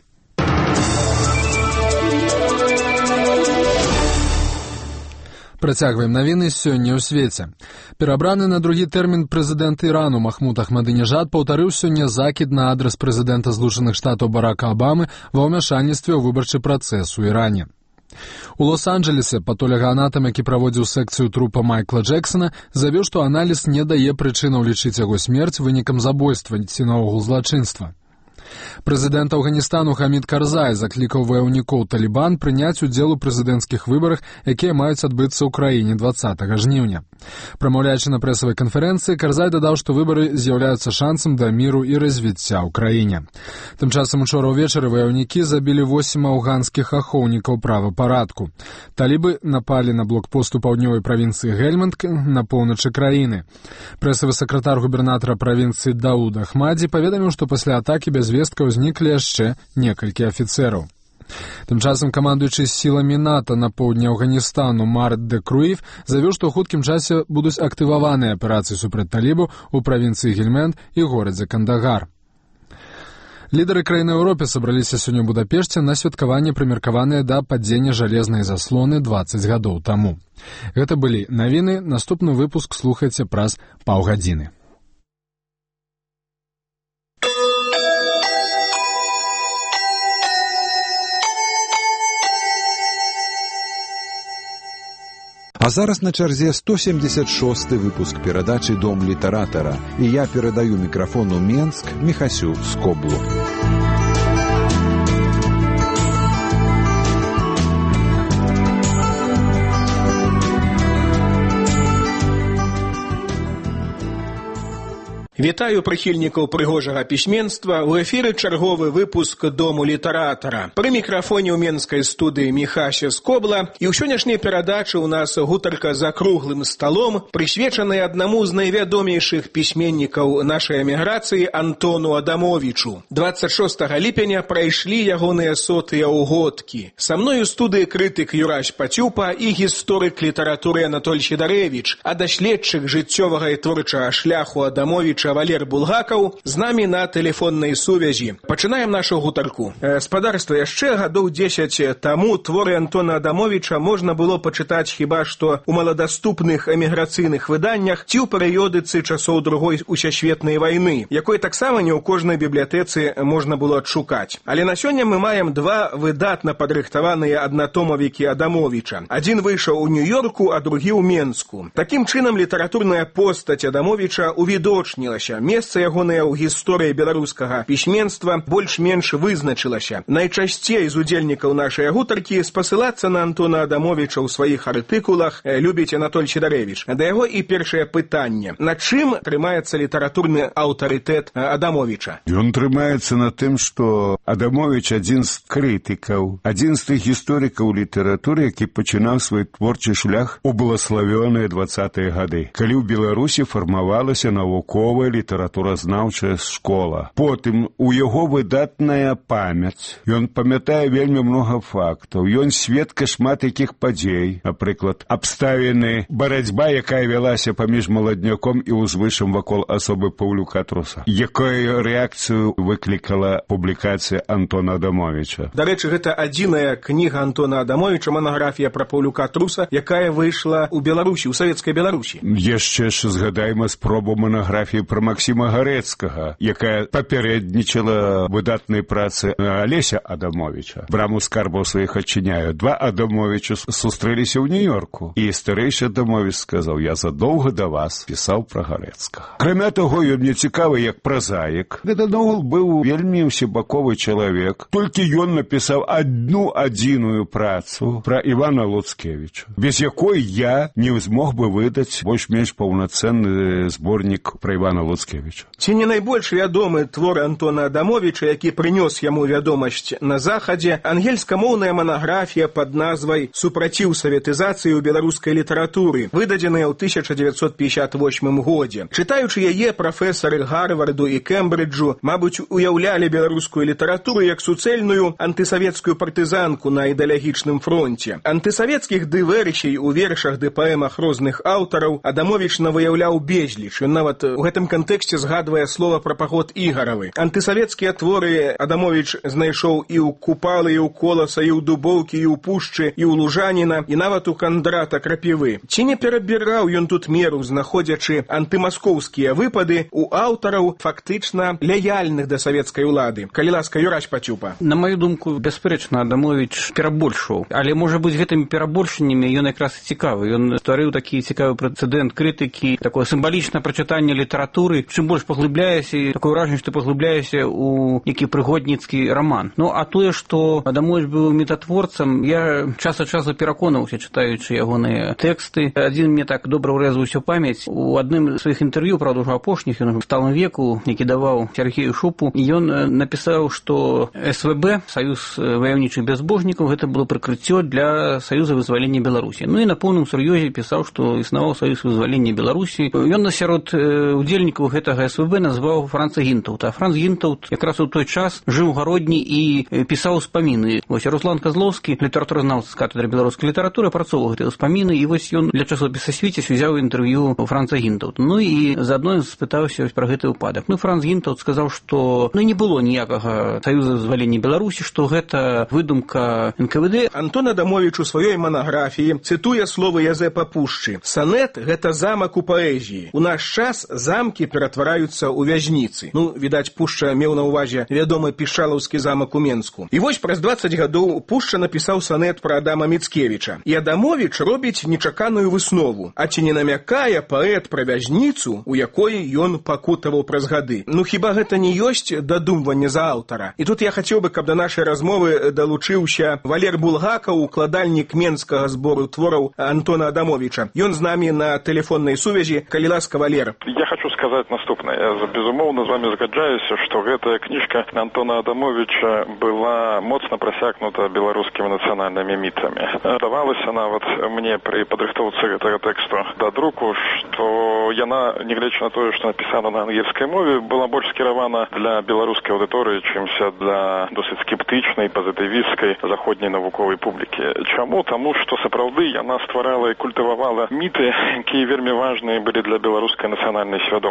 Працягваем навіны сёння ў свеце. Перабраны на другі тэрмін прэзідэнт Ірану Махмуд Ахмадынежад паўтарыў сёння закід на адрас прэзідэнта Злучаных Штатаў Барака Абамы ва ўмяшальніцтве ў выбарчы працэс у Іране. У Лос-Анджелесе патолагаанатам, які праводзіў секцыю трупа Майкла Джексона, заявіў, што аналіз не дае прычынаў лічыць яго смерць вынікам забойства ці наогул злачынства. Прэзідэнт Афганістану Хамід Карзай заклікаў ваяўнікоў Талібан прыняць удзел у прэзідэнцкіх выбарах, якія маюць адбыцца ў краіне 20 жніўня. Прамаўляючы на прэсавай канферэнцыі, Карзай дадаў, што выбары з'яўляюцца шансам да міру і развіцця ў краіне. Тым часам учора ўвечары ваяўнікі забілі 8 афганскіх ахоўнікаў правапарадку. Талібы напалі на блокпост у паўднёвай правінцыі Гельманд на поўначы краіны. Прэсавы сакратар губернатара правінцыі Дауд Ахмадзі паведаміў, што пасля атакі без вестка ўзніклі яшчэ некалькі афіцэраў. Тым часам камандуючы сіламі НАТО на поўдні Афганістану Март де Круіф заявіў, што ў хуткім часе будуць актываваныя аперацыі супраць талібаў у правінцыі Гельманд і горадзе Кандагар. Лідары краін Еўропы сабраліся сёння ў Будапешце на святкаванне, прымеркаванае да падзення жалезнай заслоны 20 гадоў таму. Гэта былі навіны, наступны выпуск слухайце праз паўгадзіны. А зараз на чарзе 176-й выпуск перадачы «Дом літаратара», і я перадаю мікрафон у Менск Міхасю Скоблу. Вітаю прыхільнікаў прыгожага пісьменства. У эфіры чарговы выпуск «Дому літаратара». Пры мікрафоне ў менскай студыі Міхася Скобла, і ў сённяшняй перадачы ў нас гутарка за круглым сталом, прысвечаная аднаму з найвядомейшых пісьменнікаў нашай эміграцыі Антону Адамовічу. 26 ліпеня прайшлі ягоныя сотыя ўгодкі. Са мной у студыі крытык Юрась Пацюпа і гісторык літаратуры Анатоль Сідарэвіч, а даследчык жыццёвага і творчага шляху Адамовіча Валер Булгакаў з намі на тэлефоннай сувязі. Пачынаем нашу гутарку. Спадарства, яшчэ гадоў 10 таму творы Антона Адамовіча можна было пачытаць хіба што ў маладаступных эміграцыйных выданнях ці ў перыёдыцы часоў Другой усесветнай вайны, якой таксама не ў кожнай бібліятэцы можна было адшукаць. Але на сёння мы маем два выдатна падрыхтаваныя аднатомавікі Адамовіча. Адзін выйшаў у Нью-Йорку, а другі ў Менску. Такім чынам літаратурная постаць Адамовіча увідочнілася. Месца ягонае ў гісторыі беларускага пісьменства больш-менш вызначылася. Найчасцей з удзельнікаў нашай гутаркі спасылацца на Антона Адамовіча ў сваіх артыкулах любіць Анатоль Сідарэвіч. Да яго і першае пытанне. На чым трымаецца літаратурны аўтарытэт Адамовіча? Ён трымаецца на тым, што Адамовіч адзін з крытыкаў, адзін з тых гісторыкаў літаратуры, які пачынаў свой творчы шлях у благословёныя 20-е гады, калі ў Беларусі фармавалася навуковая літаратуразнаўчая школа. Потым у яго выдатная памяць. Ён памятае вельмі многа фактаў. Ён сведка шмат якіх падзей. Напрыклад, абставіны барацьба, якая вялася паміж маладняком і узвышам вакол асобы Паўлюка Труса. Якую рэакцыю выклікала публікацыя Антона Адамовіча? Дарэчы, гэта адзіная кніга Антона Адамовіча, манаграфія пра Паўлюка Труса, якая выйшла ў Беларусі, у савецкай Беларусі. Яшчэ ж згадаем спробу манаграфіі пра Максіма Гарэцкага, якая папярэднічала выдатнай працы Алеся Адамовіча. Браму скарбаў сваіх адчыняю. Два Адамовіча сустрэліся ў Нью-Йорку, і старэйшы Адамовіч сказаў: «Я задоўга да вас пісаў пра Гарэцкага». Акрамя таго, ён мне цікавы як празаік. Гэта наогул быў вельмі ўсебаковы чалавек. Толькі ён напісаў одну адзіную працу пра Івана Луцкевіча, без якой я не змог бы выдаць больш-менш паўнацэнны зборнік пра Івана Луцкевіча. Ці не найбольш вядомы твор Антона Адамовіча, які прынёс яму вядомасць на Захадзе, ангельскамоўная манаграфія пад назвай «Супраціў саветызацыі ў беларускай літаратуры», выдадзеная ў 1958 годзе. Чытаючы яе, прафесары Гарварду і Кембриджу, мабыць, уяўлялі беларускую літаратуру як суцэльную антысавецкую партызанку на ідэалагічным фронце. Антысавецкіх дыверсій у вершах ды паэмах розных аўтараў Адамовіч навыяўляў безліч. Ён нават у гэтым кантэксце згадвае слова пра паход Ігаравы. Антысавецкія творы Адамовіч знайшоў і ў Купалы, і ў Коласа, і ў Дубоўкі, і ў Пушчы, і ў Лужаніна, і нават у Кандрата Крапівы. Ці не перабіраў ён тут меру, знаходзячы антымаскоўскія выпады у аўтараў фактычна лаяльных да савецкай улады? Калі ласка, Юрась Пацюпа. На маю думку, бясспрэчна, Адамовіч перабольшваў. Але, можа быць, гэтымі перабольшаннямі ён якраз і цікавы. Ён стварыў такі цікавы прэцэдэнт крытыкі, такое сімвалічнае прачытанне літаратуры. Чым больш паглыбляешся, такое ўражанне, што паглыбляешся ў які прыгодніцкі раман. Ну, а тое, што Адамовіч быў метатворцам, я час ад часу пераконаўся, чытаючы ягоныя тэксты. Адзін мне так добра ўрэзваўся памяць. У адным з сваіх інтэрв'ю, правда, ўжо апошніх, ён у сталым веку, які даваў Сергею Шупу, ён напісаў, што СВБ, Саюз ваяўнічых бязбожнікаў, гэта было прыкрыццё для Саюза вызвалення Беларусі. Ну і на поўным сур'ёзе пісаў, што існаваў Саюз вызвалення Беларусі. Ён сярод удзельнікаў гэтага СВБ назваў Франца Гінтаўта. А Франц Гінтаўт якраз у той час жыў у Гародні і пісаў успаміны. Вось Руслан Казлоўскі, літаратуразнаўца з катедры беларускай літаратуры, апрацоўваў гэтыя успаміны, і вось ён для часопіса «Свіцязь» узяў інтэрв'ю у Франца Гінтаўта. Ну і заадно спытаўся пра гэты выпадак. Ну, Франц Гінтаўт сказаў, што не было ніякага Саюза вызвалення Беларусі, што гэта выдумка НКВД. Антон Адамовіч у сваёй манаграфіі цытуе словы Язэпа Пушчы: «Санет – гэта замак у паэзіі. У наш час замкі ператвараюцца ў вязніцы». Ну, відаць, Пушча меў на ўвазе вядомы пішалаўскі замак у Менску. І вось праз 20 гадоў Пушча напісаў санет пра Адама Міцкевіча. І Адамовіч робіць нечаканую выснову. А ці не намякае паэт пра вязніцу, у якой ён пакутаваў праз гады? Ну, хіба гэта не ёсць дадумванне за аўтара? І тут я хацеў бы, каб да нашай размовы далучыўся Валер Булгакаў, укладальнік менскага збору твораў Антона Адамовіча. Ён з намі на тэлефоннай сувязі. Калі ласка, Валер. Я хочу сказаць наступнае. Я, безумоўна, з вами згаджаюся, што гэтая кніжка Антона Адамовіча была моцна прасякнута беларускімі нацыянальнымі мітамі. Давалася нават мне пры падрыхтоўцы гэтага тэксту да друку, што яна, нягледзячы на тое, што напісана на ангельскай мове, была больш скіравана для беларускай аўдыторыі, чымся для досыць скептычнай, пазітывісцкай заходняй навуковай публікі. Чаму? Таму, што сапраўды яна стварала і культывавала міты, якія вельмі важныя былі для беларускай нацыянальнай свядомасці.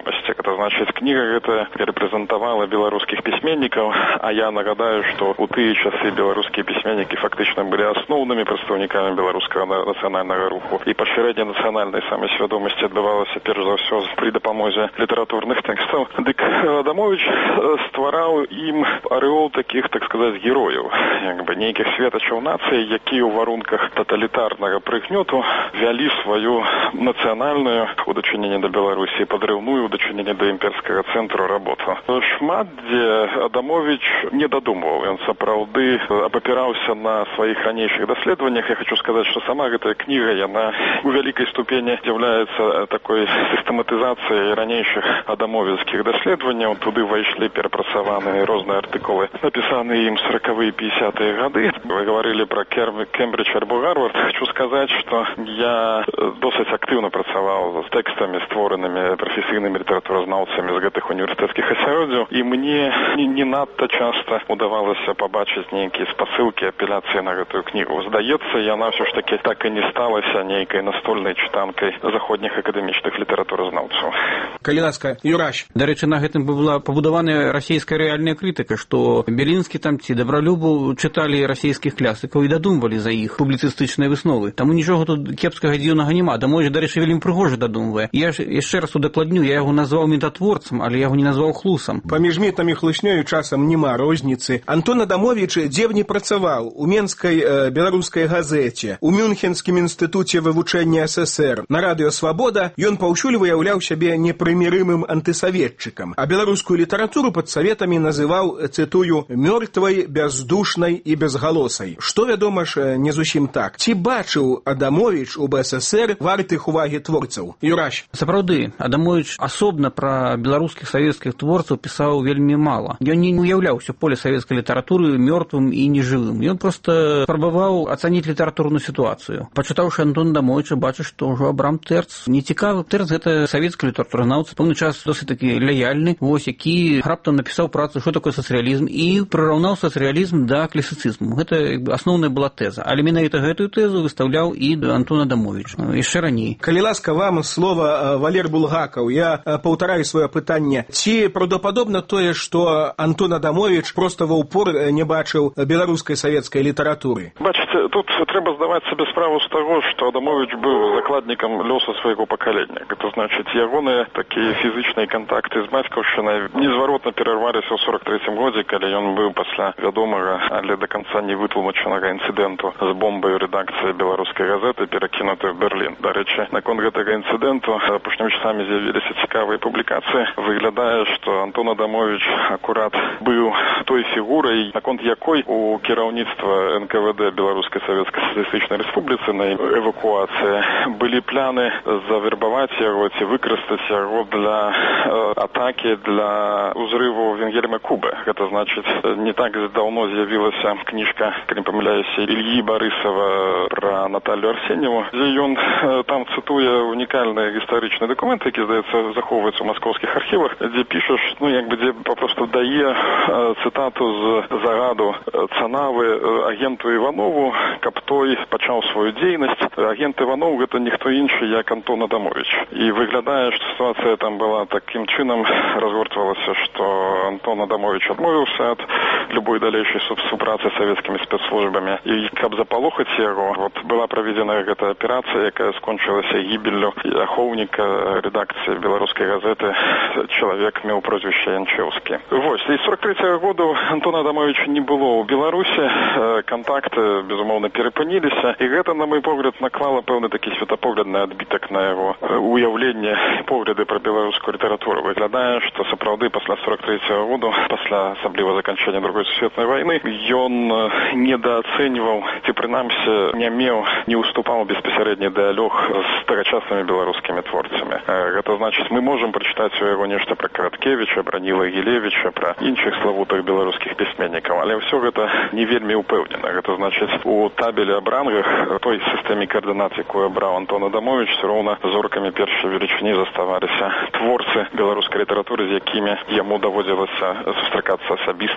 свядомасці. Это значыць, кніга гэта рэпрэзентавала беларускіх пісьменнікаў, а я нагадаю, што ў тыя часы беларускія пісьменнікі фактычна былі асноўнымі прадстаўнікамі беларускага нацыянальнага руху. І пашырэнне нацыянальнай самасвядомасці адбывалася перш за ўсё пры дапамозе літаратурных тэкстаў. Дык Адамовіч ствараў ім арэол такіх, так сказаць, герояў, нейкіх светачаў нацыі, якія ў варунках таталітарнага прыгнёту вялі сваю нацыянальную у дачыненні да Беларусі, падрыўную у дачыненні да імперскага цэнтру работу. Шмат дзе Адамовіч не дадумваў, ён сапраўды абапіраўся на сваіх ранейшых даследаваннях. Я хочу сказаць, што сама гэтая кніга, яна у вялікай ступені з'яўляецца такой сістэматызацыяй ранейшых адамовіцкіх даследаванняў. Туды ўвайшлі перапрацаваныя розныя артыкулы, напісаныя ім 40-е і 50-е гады. Вы говорили про Кембридж альбо Гарвард. Хочу сказать, что я досыць актыўна працаваў з тэкстамі, створанымі прафесійнымі літаратуразнаўцамі з гэтых універсітэцкіх асяроддзяў, і мне не надта часта удавалася пабачыць нейкія спасылкі, апеляцыі на гэтую кнігу. Здаецца, яна ўсё ж таки так і не сталася нейкай настольнай чытанкай заходніх акадэмічных літаратуразнаўцаў. Калі ласка, Юраш. Дарэчы, на гэтым была пабудаваная расійская рэальная крытыка, што Белінскі там ці Дабралюбу чыталі расійскіх класікаў і дадумвалі за іх публіцыстычныя высновы. Таму нічога тут кепскага дзіўнага няма. Адамовіч, дарэчы, вельмі прыгожа дадумвае. Я ж яшчэ раз удакладню, я яго назваў метатворцам, але я яго не назваў хлусам. Паміж метам і хлуснёю часам няма розніцы. Антон Адамовіч дзе б не працаваў у Менскай беларускай газеце, у Мюнхенскім інстытуце вывучэння СССР, на радыё «Свабода» ён паўсюль выяўляў сябе непрымірымым антысаветчыкам, а беларускую літаратуру пад саветамі называў, цытую, «мёртвай, бяздушнай і безгалосай». Што, вядома ж, не зусім так. Ці бачыў Адамовіч у БССР вартых увагі творцаў? Юраш. Сапраўды, Адамовіч асобна пра беларускіх савецкіх творцаў пісаў вельмі мала. Ён не уяўляў усё поле савецкай літаратуры мёртвым і нежывым. Ён проста спрабаваў ацаніць літаратурную сітуацыю. Пачытаўшы Антона Адамовіча, бачыш, што ўжо Абрам Тэрц не цікавы. Тэрц гэта савецкі літаратуразнаўца, пэўны час досыць такі лаяльны, які раптам напісаў працу «Што такое сацыялізм» і прыраўнаў сацыялізм да класіцызму. Гэта асноўная была тэза. Але менавіта гэтую тэзу выстаўляў і Антон Адамовіч. Яшчэ раней. Калі ласка, вам слова Валер Булгакаў. Я паўтараю сваё пытанне. Ці праўдападобна тое, што Антон Адамовіч проста ва ўпор не бачыў беларускай савецкай літаратуры? Бачыце, тут трэба здаваць сабе справу з таго, што Адамовіч быў закладнікам лёса свайго пакалення. Гэта значыць, ягоныя такія фізычныя кантакты з бацькаўшчынай незваротна перарваліся ў 43-м годзе, калі ён быў пасля вядомага, але да канца не вытлумачанага інцыдэнту з бомбай рэдакцыі беларускай газеты, перакінутай в Берлін. Дарэчы, наконт гэтага інцыдэнту апошнімі часамі з'явіліся цікавыя публікацыі. Выглядае, што Антон Адамовіч акурат быў той фігурай, наконт якой у кіраўніцтва НКВД Беларускай Савецкай Сацыялістычнай Рэспубліцы на эвакуацыі былі пляны завербаваць яго ці выкарыстаць яго для атакі, для ўзрыву Венгельма Кубы. Гэта значыць, не так даўно з'явілася кніжка, калі не памыляюся, Ільі Барысава пра Наталью Арсеньеву, дзе ён там цытуе унікальныя гістарычныя дакументы, які, здаецца, захоўваюцца ў маскоўскіх архівах, дзе пішаш, дзе папросту дае цытату з загаду Цанавы агенту Іванову, каб той пачаў сваю дзейнасць. Агент Іванов гэта ніхто іншы, як Антон Адамовіч. І выглядае, што сітуацыя там была такім чынам разгортвалася, што Антон Адамовіч адмовіўся ад любой далейшай супрацы з савецкімі спецслужбамі. І каб запалохаць яго, была праведзена гэта аперацыя, якая скончылася гібеллю ахоўніка рэдакцыі беларускай газеты, чалавек меў прозвішча Янчэўскі. Вось, і 43-го году Антона Адамовича не было ў Беларусі, кантакты, безумоўна, перапыніліся, і гэта, на мой погляд, наклала пэўны такі светапоглядны адбітак на яго уяўленне і погляды пра беларускую літаратуру. Выглядае, што сапраўды пасля 43-го году, пасля асабліва заканчэння Другой сусветнай вайны, ён недаацэньваў, ці прынамсі не меў, не уступаў беспасярэдні дыялог з тагачаснымі беларускімі творцамі. Гэта значыць, мы можам прачытаць у яго нешта пра Караткевіча, пра Ніла Гілевіча, пра іншых славутых беларускіх пісьменнікаў, але ўсё гэта не вельмі ўпэўнена. Гэта значыць, у табелі аб рангах, той сістэме каардынат, якую абраў Антон Адамовіч, все роўна зоркамі першай велічыні заставаліся творцы беларускай літаратуры, з якімі яму даводзілася сустракацца асабіста ці нават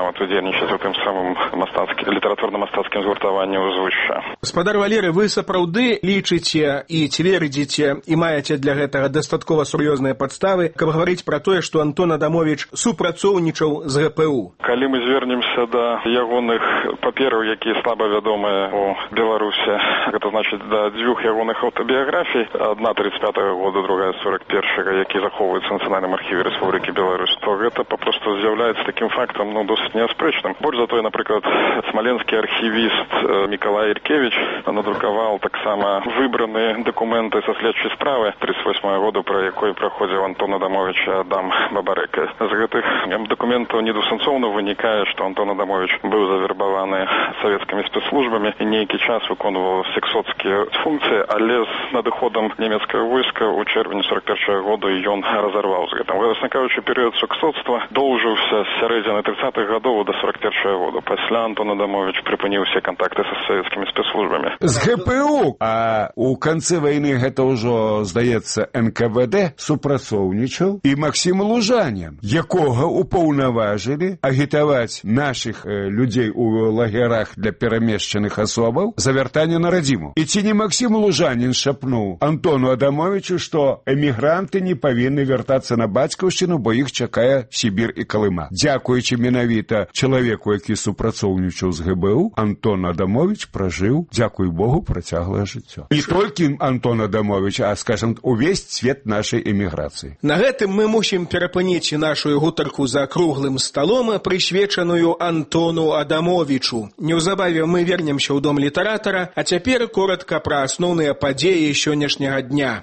нават удзельнічаць у тым самым літаратурна-мастацкім згуртаванні ўзвышша. Гаспадар Валерый, вы сапраўды лічыце і цвердзіце і маеце для гэтага дастаткова сур'ёзныя падставы, каб гаварыць пра тое, што Антон Адамович супрацоўнічаў з ГПУ? Калі мы звернемся да ягоных папераў, якія слаба вядомыя у Беларусі, гэта значыць да дзвюх ягоных аўтабіяграфій, адна 35-го года, другая 41-го, які захоўваюцца ў Нацыянальным архіве Рэспублікі Беларусь, то гэта папросту з'яўляецца такім фактам, досыць неаспрэчным. Больш за тое, напрыклад, смаленскі архівіст Мікалай Ількевіч надрукаваў таксама выбраныя дакументы са следчай справы 38-го года, пра якой праходзіў Антон Адамович і Адам Бабарэка. З гэтых дакументаў недвусэнцоўна вынікае, што Антон Адамович быў завербаваны савецкімі спецслужбамі і нейкі час выконваў сексоцкія функцыі, але з надыходам нямецкага войска ў чэрвені 41-го года ён разарваў з гэтым. Власна кажучы, перыяд сексоцтва доўжыўся з сярэдзіны 30-х гадоў до 41-го года. Пасля Антон Адамович прыпыніў усе кантакты са савецкімі спецслужбамі. З ГПУ, а у канцы вайны гэта ўжо, здаецца, НКВД супрацоўнічаў і Максім Лужанін, якога упаўнаважылі агітаваць нашых людзей у лагерах для перамешчаных асобаў за вяртанне на радзіму. І ці не Максім Лужанін шапнуў Антону Адамовичу, што эмігранты не павінны вяртацца на бацькаўшчыну, бо іх чакае Сібір і Калыма. Дзякуючы менавіта чалавеку, які супрацоўнічаў з ГБУ, Антон Адамович пражыў, дзякуй Богу, працяглае жыццё. Не толькі Антон Адамович, а, скажем, увесь цвет нашай эміграцыі. На гэтым мы мусім перапыніць нашу гутарку за круглым сталом, прысвечаную Антону Адамовичу. Неўзабаве мы вернемся ў дом літаратара, а цяпер коротка пра асноўныя падзеі сённяшняга дня.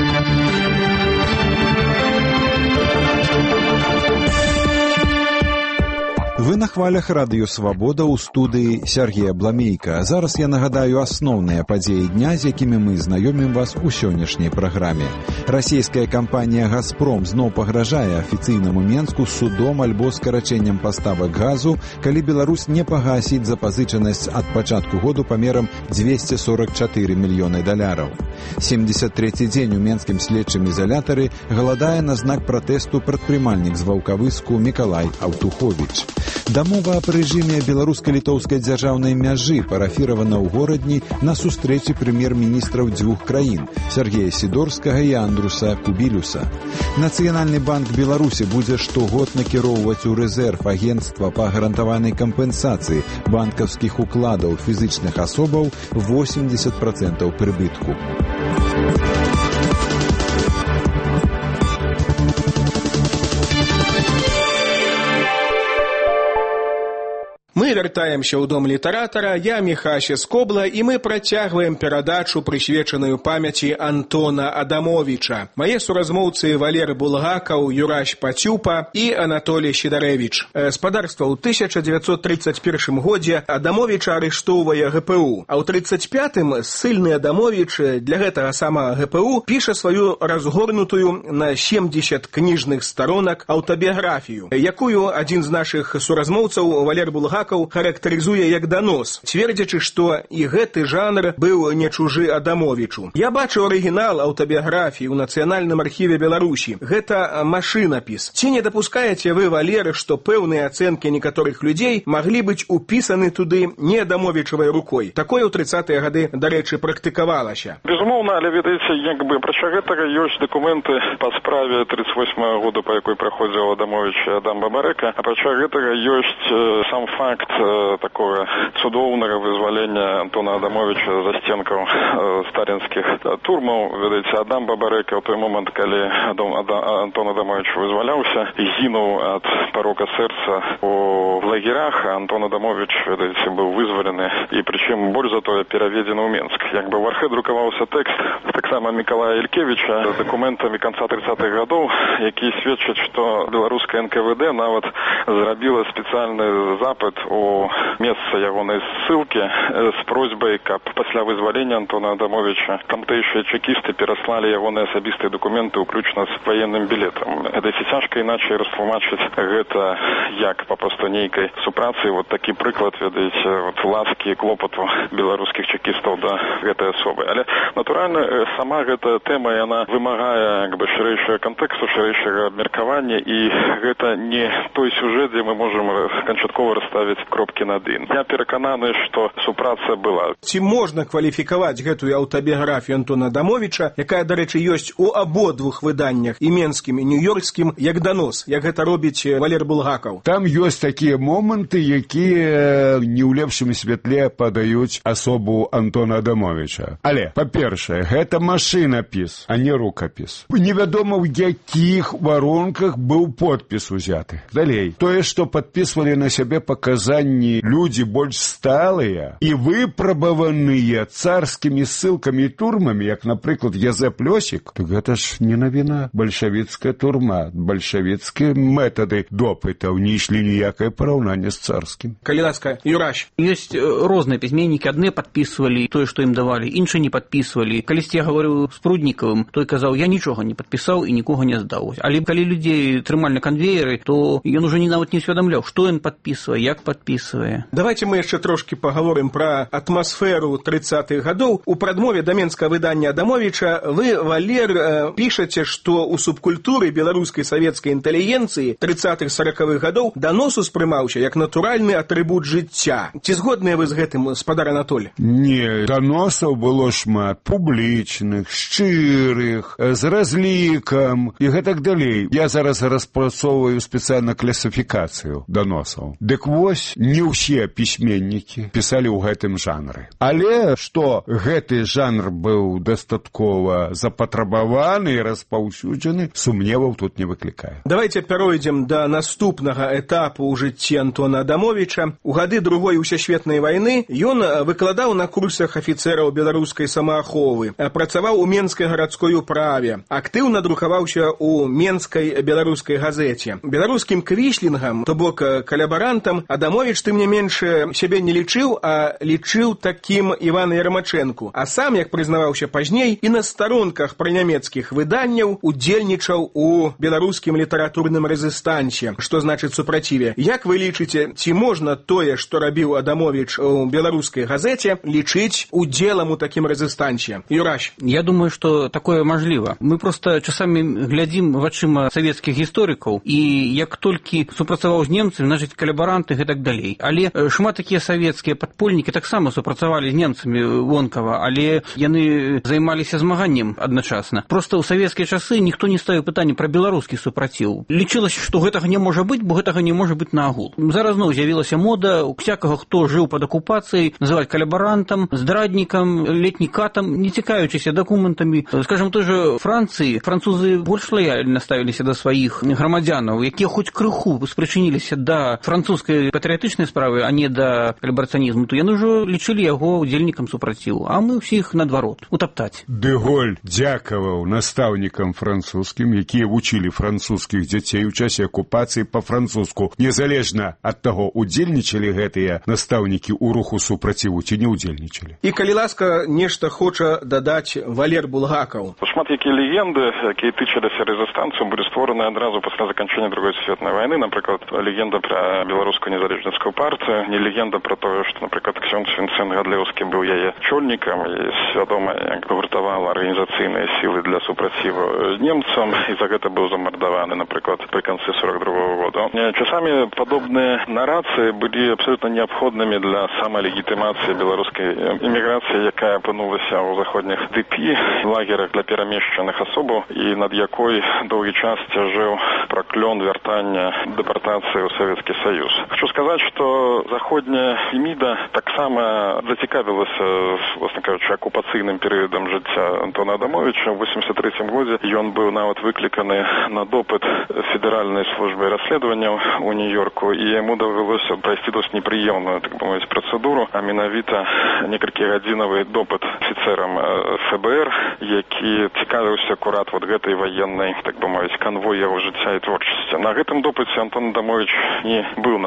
Вы на хвалях радыё «Свабода» ў студыі Сергея Бламейка. Зараз я нагадаю асноўныя падзеі дня, з якімі мы знаёмім вас у сённяшняй праграме. Расійская кампанія «Газпром» зноў пагражае афіцыйнаму Менску судом альбо скарачэннем паставак газу, калі Беларусь не пагасіць запазычанасць ад пачатку году памерам 244 мільёны даляраў. 73-й дзень у менскім следчым ізалятары галадае на знак пратэсту прадпрымальнік з Ваўкавыску Мікалай Аўтуховіч. Дамова аб рэжыме беларуска-літоўскай дзяржаўнай мяжы парафіравана ў горадні на сустрэчы прэм'ер-міністраў дзвюх краін Сергея Сідорскага і Андруса Кубілюса. Нацыянальны банк Беларусі будзе штогод накіроўваць у рэзерв агенцтва па гарантаванай кампенсацыі банкаўскіх укладаў фізычных асобаў 80% прыбытку. Мы вяртаемся ў дом літаратара, я Міхася Скобла, і мы працягваем перадачу, прысвечаную памяці Антона Адамовича. Мае суразмоўцы Валерый Булгакаў, Юрась Пацюпа і Анатолій Сідарэвіч. Спадарства, ў 1931 годзе Адамовича арыштоўвае ГПУ, а ў 35-м ссыльны Адамович для гэтага самага ГПУ піша сваю разгорнутую на 70 кніжных сторонак аўтабіяграфію, якую адзін з нашых суразмоўцаў Валерый Булгакаў характарызуе як данос, цвердзячы, што і гэты жанр быў не чужы Адамовичу. Я бачыў арыгінал аўтабіяграфіі ў Нацыянальным архіве Беларусі. Гэта машынапіс. Ці не дапускаеце вы, Валеры, што пэўныя ацэнкі некаторых людзей маглі быць упісаны туды не Адамовичавай рукой? Такое ў 30-е гады, дарэчы, практыкавалася. Безумоўна, але ведаеце, апрача гэтага ёсць дакументы па справе 38-го года, па якой праходзіў Адамович і Адам Бабарэка. Апрача гэтага ёсць сам факт такого цудоўнага вызвалення Антона Адамовича за стенкаў сталінскіх турмаў. Ведаеце, Адам Бабарэка ў той момент, калі Антон Адамович вызваляўся, гінуў ад парока сэрца у лагерах, а Антон Адамович, ведаеце, быў вызвалены, і прычым больш за тое пераведзены ў Менск. Як бы в архе друкаваўся тэкст таксама Мікалая Ількевіча з дакументамі канца 30-х гадоў, які сведчаць, што беларускае НКВД нават зрабіла спецыяльны запыт у месца ягонай ссылкі з просьбай, каб пасля вызвалення Антона Адамовича тамтэйшыя чекісты пераслалі ягоныя асабістыя дакументы, уключна з ваенным білетам. Дасі цяжка іначай растлумачыць гэта як папросту нейкай супрацы. Вот такі прыклад, ведаеце, вот ласкі і клопату беларускіх чекістаў да гэтай асобы. Але, натуральна, сама гэта тэма, яна вымагае шырэйшага кантэксту, шырэйшага абмеркавання, і гэта не той сюжэт, дзе мы можам канчаткова расставіць кропкі над ім. Я перакананы, што супраца была. Ці можна кваліфікаваць гэтую аўтабіяграфію Антона Адамовича, якая, дарэчы, ёсць у абодвух выданнях, і менскім, і нью-йоркскім, як данос, як гэта робіць Валер Булгакаў? Там ёсць такія моманты, якія не ў лепшым святле падаюць асобу Антона Адамовича. Але, па-першае, гэта машынапіс, а не рукапіс. Невядома, ў якіх варунках быў подпіс узяты. Далей, тое, што падпісвалі на сябе паказанні людзі больш сталыя і выпрабаваныя царскімі ссылкамі і турмамі, як, напрыклад, Язэп Лёсік, то гэта ж не навіна. Бальшавіцкая турма, бальшавіцкія метады допытаў не ішлі ніякае параўнанне з царскім. Калі ласка, Юраш. Ёсць розныя пісьменнікі, адны падпісвалі тое, што ім давалі, іншыя не падпісвалі. Калісьці я гаварыў з Пруднікавым, той казаў, я нічога не падпісаў і нікога не здаў. Але калі людзей трымалі на канвееры, то ён ужо нават не усведамляў, што ён падпісвае, як падпісвае. Давайте мы яшчэ трошкі паговорым пра атмасферу 30-х гадоў. У прадмове да менскага выдання Адамовича вы, Валер, пішаце, што ў субкультуры беларускай савецкай інтэлігенцыі 30-40-х гадоў данос успрымаўся як натуральны атрыбут жыцця. Ці згодныя вы з гэтым, спадар Анатоль? Не, даносаў было шмат, публічных, шчырых, з разлікам і гэтак далей. Я зараз распрацоўваю спецыяльна класіфікацыю даносаў. Дык вось, не ўсе пісьменнікі пісалі ў гэтым жанры. Але што гэты жанр быў дастаткова запатрабаваны і распаўсюджаны, сумневаў тут не выклікае. Давайте перайдзем да наступнага этапу ў жыцці Антона Адамовича. У гады Другой усесветнай вайны ён выкладаў на курсах афіцэраў беларускай самааховы, працаваў у Менскай гарадской управе, актыўна друкаваўся у Менскай беларускай газеце. Беларускім квішлінгам, то бок калабарантам, Адамович, тым не менш, сябе не лічыў, а лічыў такім Івана Ярмачэнку. А сам, як прызнаваўся пазней, і на старонках пранямецкіх выданняў удзельнічаў у беларускім літаратурным рэзістансе, што значыць супраціве. Як вы лічыце, ці можна тое, што рабіў Адамович у беларускай газеце, лічыць удзелам у такім рэзістансе? Юраш. Я думаю, што такое мажліва. Мы проста часамі глядзім вачыма савецкіх гісторыкаў, і як толькі супрацаваў з немцамі, значыць, калабаранты і так далей. Але шмат такія савецкія падпольнікі таксама супрацавалі з немцамі вонкава, але яны займаліся змаганнем адначасна. Проста ў савецкія часы ніхто не ставіў пытанне пра беларускі супраціў. Лічылася, што гэтага не можа быць, бо гэтага не можа быць наогул. Зараз зноў з'явілася мода усякага, хто жыў пад акупацыяй, называць калабарантам, здраднікам, летнікатам, не цікаючыся дакументамі. Скажем, той же Францыі, французы больш лаяльна ставіліся да сваіх грамадзянаў, якія хоць крыху спрычыніліся да французскай патрыятычнай справы, а не да калабарацыянізму, то яны ўжо лічылі яго удзельнікам супраціву, а мы ўсіх наадварот утаптаць. Дэ Голь дзякаваў настаўнікам французскім, якія вучылі французскіх дзяцей у часе акупацыі па-французску, незалежна ад таго, удзельнічалі гэтыя настаўнікі ў руху супраціву ці не удзельнічалі. І калі ласка, нешта хоча дадаць Валер Булгакаў. Шмат якія легенды, якія тычыліся рэзістанцыю, былі створаны адразу пасля заканчэння Другой сусветнай вайны. Напрыклад, легенда пра беларускую незалежніцкую партыю, не легенда пра тое, што, напрыклад, ксёндз Вінцэнт Гадлеўскі быў яе чольнікам і свядома як гуртавала арганізацыйныя сілы для супраціву немцам, і за гэта быў замардаваны, напрыклад, пры канцы 42-го года. Часамі падобныя нарацыі былі абсолютна неабходнымі для самалегітымацыі беларускай эміграцыі, якая апынулася ў заходніх ДП, лагерах для перамешчаных асобаў, і над якой доўгі час цяжэў праклён вяртання дэпартацыі ў Савецкі Саюз. Хочу сказаць, што заходняя Феміда таксама зацікавілася, власна кажучы, акупацыйным перыядам жыцця Антона Адамовича. У 1983 годзе ён быў нават выкліканы на допыт федэральнай службы расследаванняў у Нью-Йорку, і яму давялося прайсці досыць непрыемную, так бы мовіць, працэдуру, а менавіта некалькігадзінавы допыт афіцэрам ФБР, які цікавіўся акурат вот гэтай ваеннай, так бы мовіць, канвой яго жыцця і творчасці. На гэтым допыце Антон Адамович не быў настолькі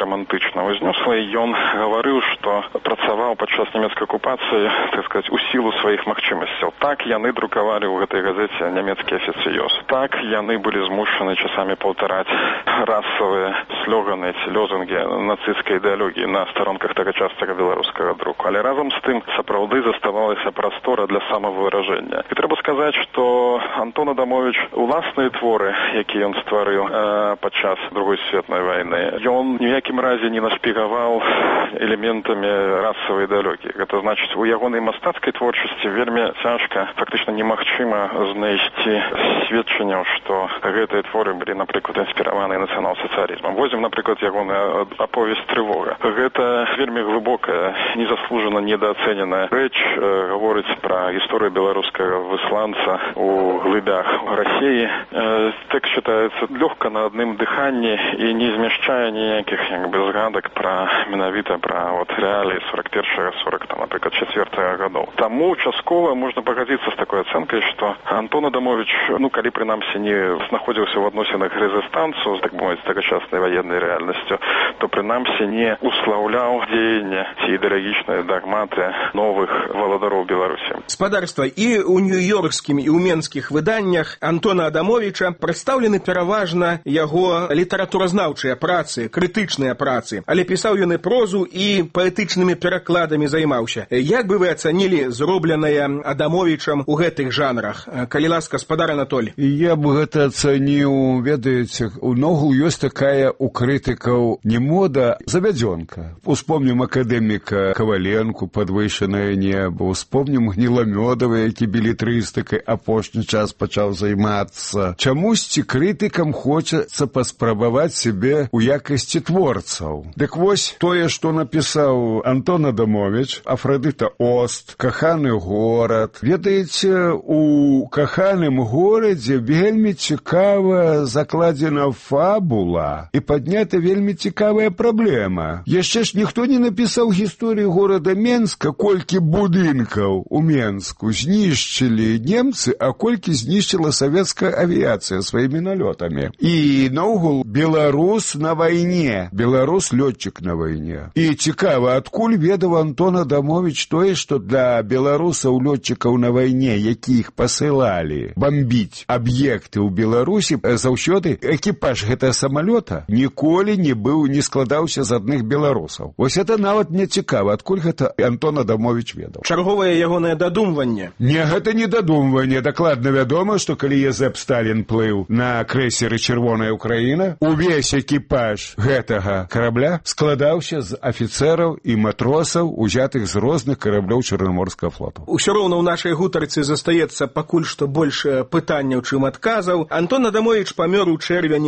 романтычна ўзнёсла, і ён гаварыў, што працаваў падчас нямецкай акупацыі, так сказаць, у сілу сваіх магчымасцяў. Так яны друкавалі ў гэтай газеце нямецкі афіцыёз. Так яны былі змушаны часамі паўтараць расавыя слоганы ці лозунгі нацысцкай ідэалогіі на старонках тагачаснага беларускага друку. Але разам з тым сапраўды заставалася прастора для самавыражэння. І трэба сказаць, што Антон Адамович уласныя творы, якія ён стварыў падчас Другой светнай вайны, ён ні ў якім разе не нашпігаваў элементамі расавай ідэалогіі. Гэта значыць, у ягонай мастацкай творчасці вельмі цяжка, фактычна немагчыма знайсці сведчанняў, што гэтыя творы былі, напрыклад, інспіраваны нацыянал-сацыялізмам. Возьмем, напрыклад, ягоная аповесць «Трывога». Гэта вельмі глыбокая, незаслужана недооцененая рэч, гаворыць пра гісторыю беларускага высланца у глыбях России. Тэкст чытаецца лёгка на адным дыханні і не змяшчае ніякіх згадак пра менавіта пра рэаліі 41-40, напрыклад, 4 гадоў. Таму часткова можна пагадзіцца з такой ацэнкай, што Антон Адамович, калі прынамсі не знаходзіўся ў адносінах рэзістанцу, так мовіць, тагачаснай ваеннай рэальнасцю, то прынамсі не услаўляў дзеянне ці ідэалагічныя дагматы новых валадароў Беларусі. Спадарства, і ў нью-йоркскім, і ў менскіх выданнях Антона Адамовича прадстаўлены пераважна яго літаратуразнаўчыя працы, крытычныя працы, але пісаў ён і прозу, і паэтычнымі перакладамі займаўся. Як бы вы ацанілі зробленае Адамовичам у гэтых жанрах? Калі ласка, спадар Анатоль. Я б гэта ацаніў, ведаеце, унаогул ёсць такая у крытыкаў не мода, завядзёнка. Успомнім акадэміка Каваленку, «Падвышанае неба», успомнім Гніламёдава, які белетрыстыкай апошні час пачаў займацца. Чамусьці крытыкам хочацца паспрабаваць сябе ў якасці творцаў. Дык вось тое, што напісаў Антон Адамович, Афрадыта Ост, «Каханы горад». Ведаеце, у «Каханым горадзе» вельмі цікава закладзена фабула і паднята вельмі цікавая праблема. Яшчэ ж ніхто не напісаў гісторыю горада Менска, колькі будынкаў у Менску знішчылі немцы, а колькі знішчыла савецкая авіяцыя сваімі налётамі. І наогул беларус на вайне, беларус-лётчык на вайне. І цікава, адкуль ведаў Антон Адамович тое, што для беларусаў-лётчыкаў на вайне, якіх пасылалі бамбіць аб'екты ў Беларусі, заўсёды экіпаж гэтага самалёта ніколі не складаўся з адных беларусаў. Вось это нават не цікава, адкуль гэта Антон Адамович ведаў. Чарговае ягонае дадумванне. Не, гэта не дадумванне. Дакладна вядома, што калі Езэп Сталін плыў на крэйсеры «Чырвоная Украіна», увесь экіпаж гэтага карабля складаўся з афіцэраў і матросаў, узятых з розных караблёў Чарнаморскага флоту. Усё роўна ў нашай гутарцы застаецца пакуль што больш пытанняў, чым адказаў. Антон Адамович памёр у чэрвені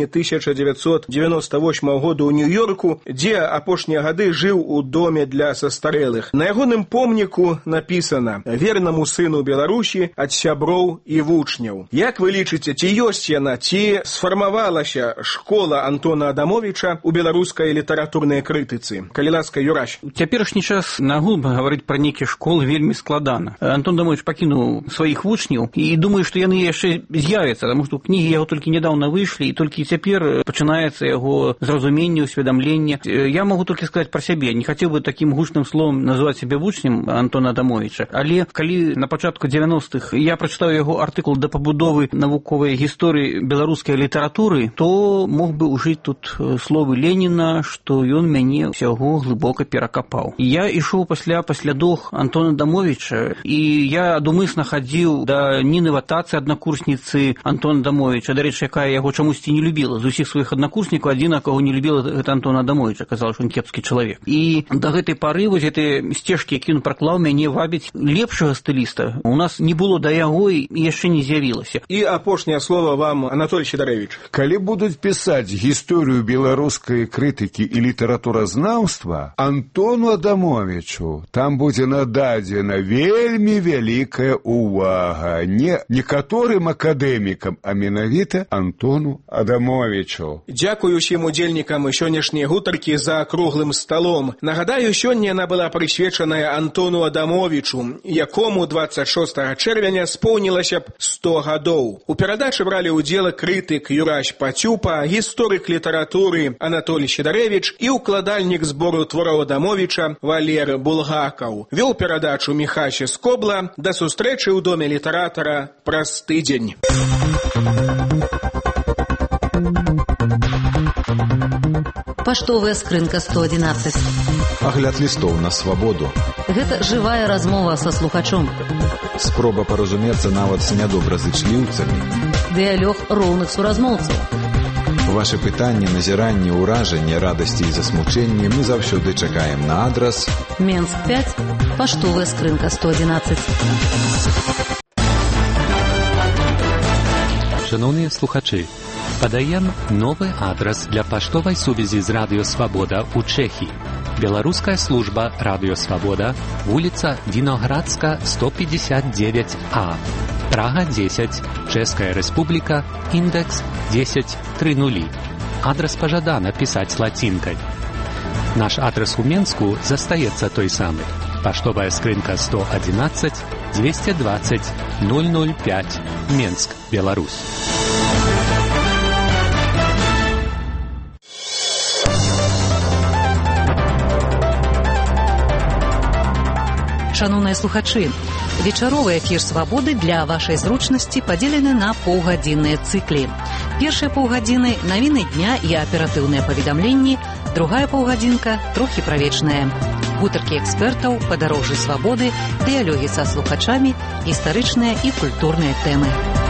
1998 году ў Нью-Йорку, дзе апошнія гады жыў у доме для састарэлых. На ягоным помніку напісана «Вернаму сыну Беларусі ад сяброў і вучняў». Як вы лічыце, ці ёсць яна, ці сфармавалася школа Антона Адамовича у беларускай літаратурнай крытыцы? Калі ласка, Юрась. У цяперашні час нагул гаварыць пра нейкія школы вельмі складана. Антон Адамович пакінуў сваіх вучняў і думаю, што яны яшчэ з'явяцца, таму што кнігі яго толькі нядаўна выйшлі, і толькі цяпер пачынаецца яго зразуменне, усведамленне. Я магу толькі сказаць пра сябе. Не хацеў бы такім гучным словам называць сябе вучнем Антона Адамовича, але калі на пачатку 90-х я прачытаў яго артыкул да пабудовы навуковай гісторыі беларускай літаратуры, то мог бы ўжыць тут словы Леніна, што ён мяне ўсяго глыбока перакапаў. Я ішоў пасля паслядоў Антона Адамовича, і я думысна хадзіў да Ніны Ватацы, аднакурсніцы Антона Адамовича, дарэчы, якая яго чамусьці не любіла. З усіх сваіх аднакурснікаў адзіна, каго не любіла, гэта Антон Адамович, казала, што ён кепскі чалавек. І да гэтай пары вось гэтыя сцежкі, які ён праклаў, мяне вабіць лепшага стыліста. У нас не было да яго і яшчэ не з'явілася. І апошняе слово вам, Анатоль Сідарэвіч. Калі будуць пісаць гісторыю беларускай крытыкі і літаратуразнаўства, Антону Адамовичу там будзе нададзена вельмі вялікая увага. Не некаторым акадэмікам, а менавіта Антону Адамовичу. Дзякую усім удзельнікам сённяшняй гутаркі за круглым сталом. Нагадаю, сёння яна была прысвечаная Антону Адамовичу, якому 26 чэрвеня споўнілася б 100 гадоў. У перадачы бралі ўдзел крытык Юрась Пацюпа, гісторык літаратуры Анатоль Сідарэвіч. Федарэвіч і ўкладальнік збору твораў Адамовіча Валеры Булгакаў. Вёў перадачу Міхася Скобла. Да сустрэчы ў Доме літаратара праз тыдзень. Паштовая скрынка 111. Агляд лістоў на свабоду. Гэта жывая размова са слухачом. Спроба паразумецца нават з нядобразычліўцамі. Дыялог роўных суразмоўцаў. Вашы пытанні, назіранні, ўражанні, радасці і засмучэнні мы заўсёды чакаем на адрас Менск 5, паштовая скрынка 111. Шановныя слухачы, падаем новы адрас для паштовай сувязі з Радыё Свабода ў Чэхіі. Беларуская служба Радыё Свабода, вуліца Віноградска, 159А. Прага 10, Чэшская Рэспубліка, індекс 1030. Адрас пажадана пісаць лацінкай. Наш адрас у Менску застаецца той самы. Паштовая скрынка 111 220 005, Менск, Беларусь. Шановныя слухачы, вечаровы эфір «Свабоды» для вашай зручнасці падзелены на паўгадзінныя цыклі. Першыя паўгадзіны – навіны дня і аператыўныя паведамленні, другая паўгадзінка – трохі правечная. Гутаркі экспертаў, падарожжы свабоды, дыялогі са слухачамі, гістарычныя і культурныя тэмы.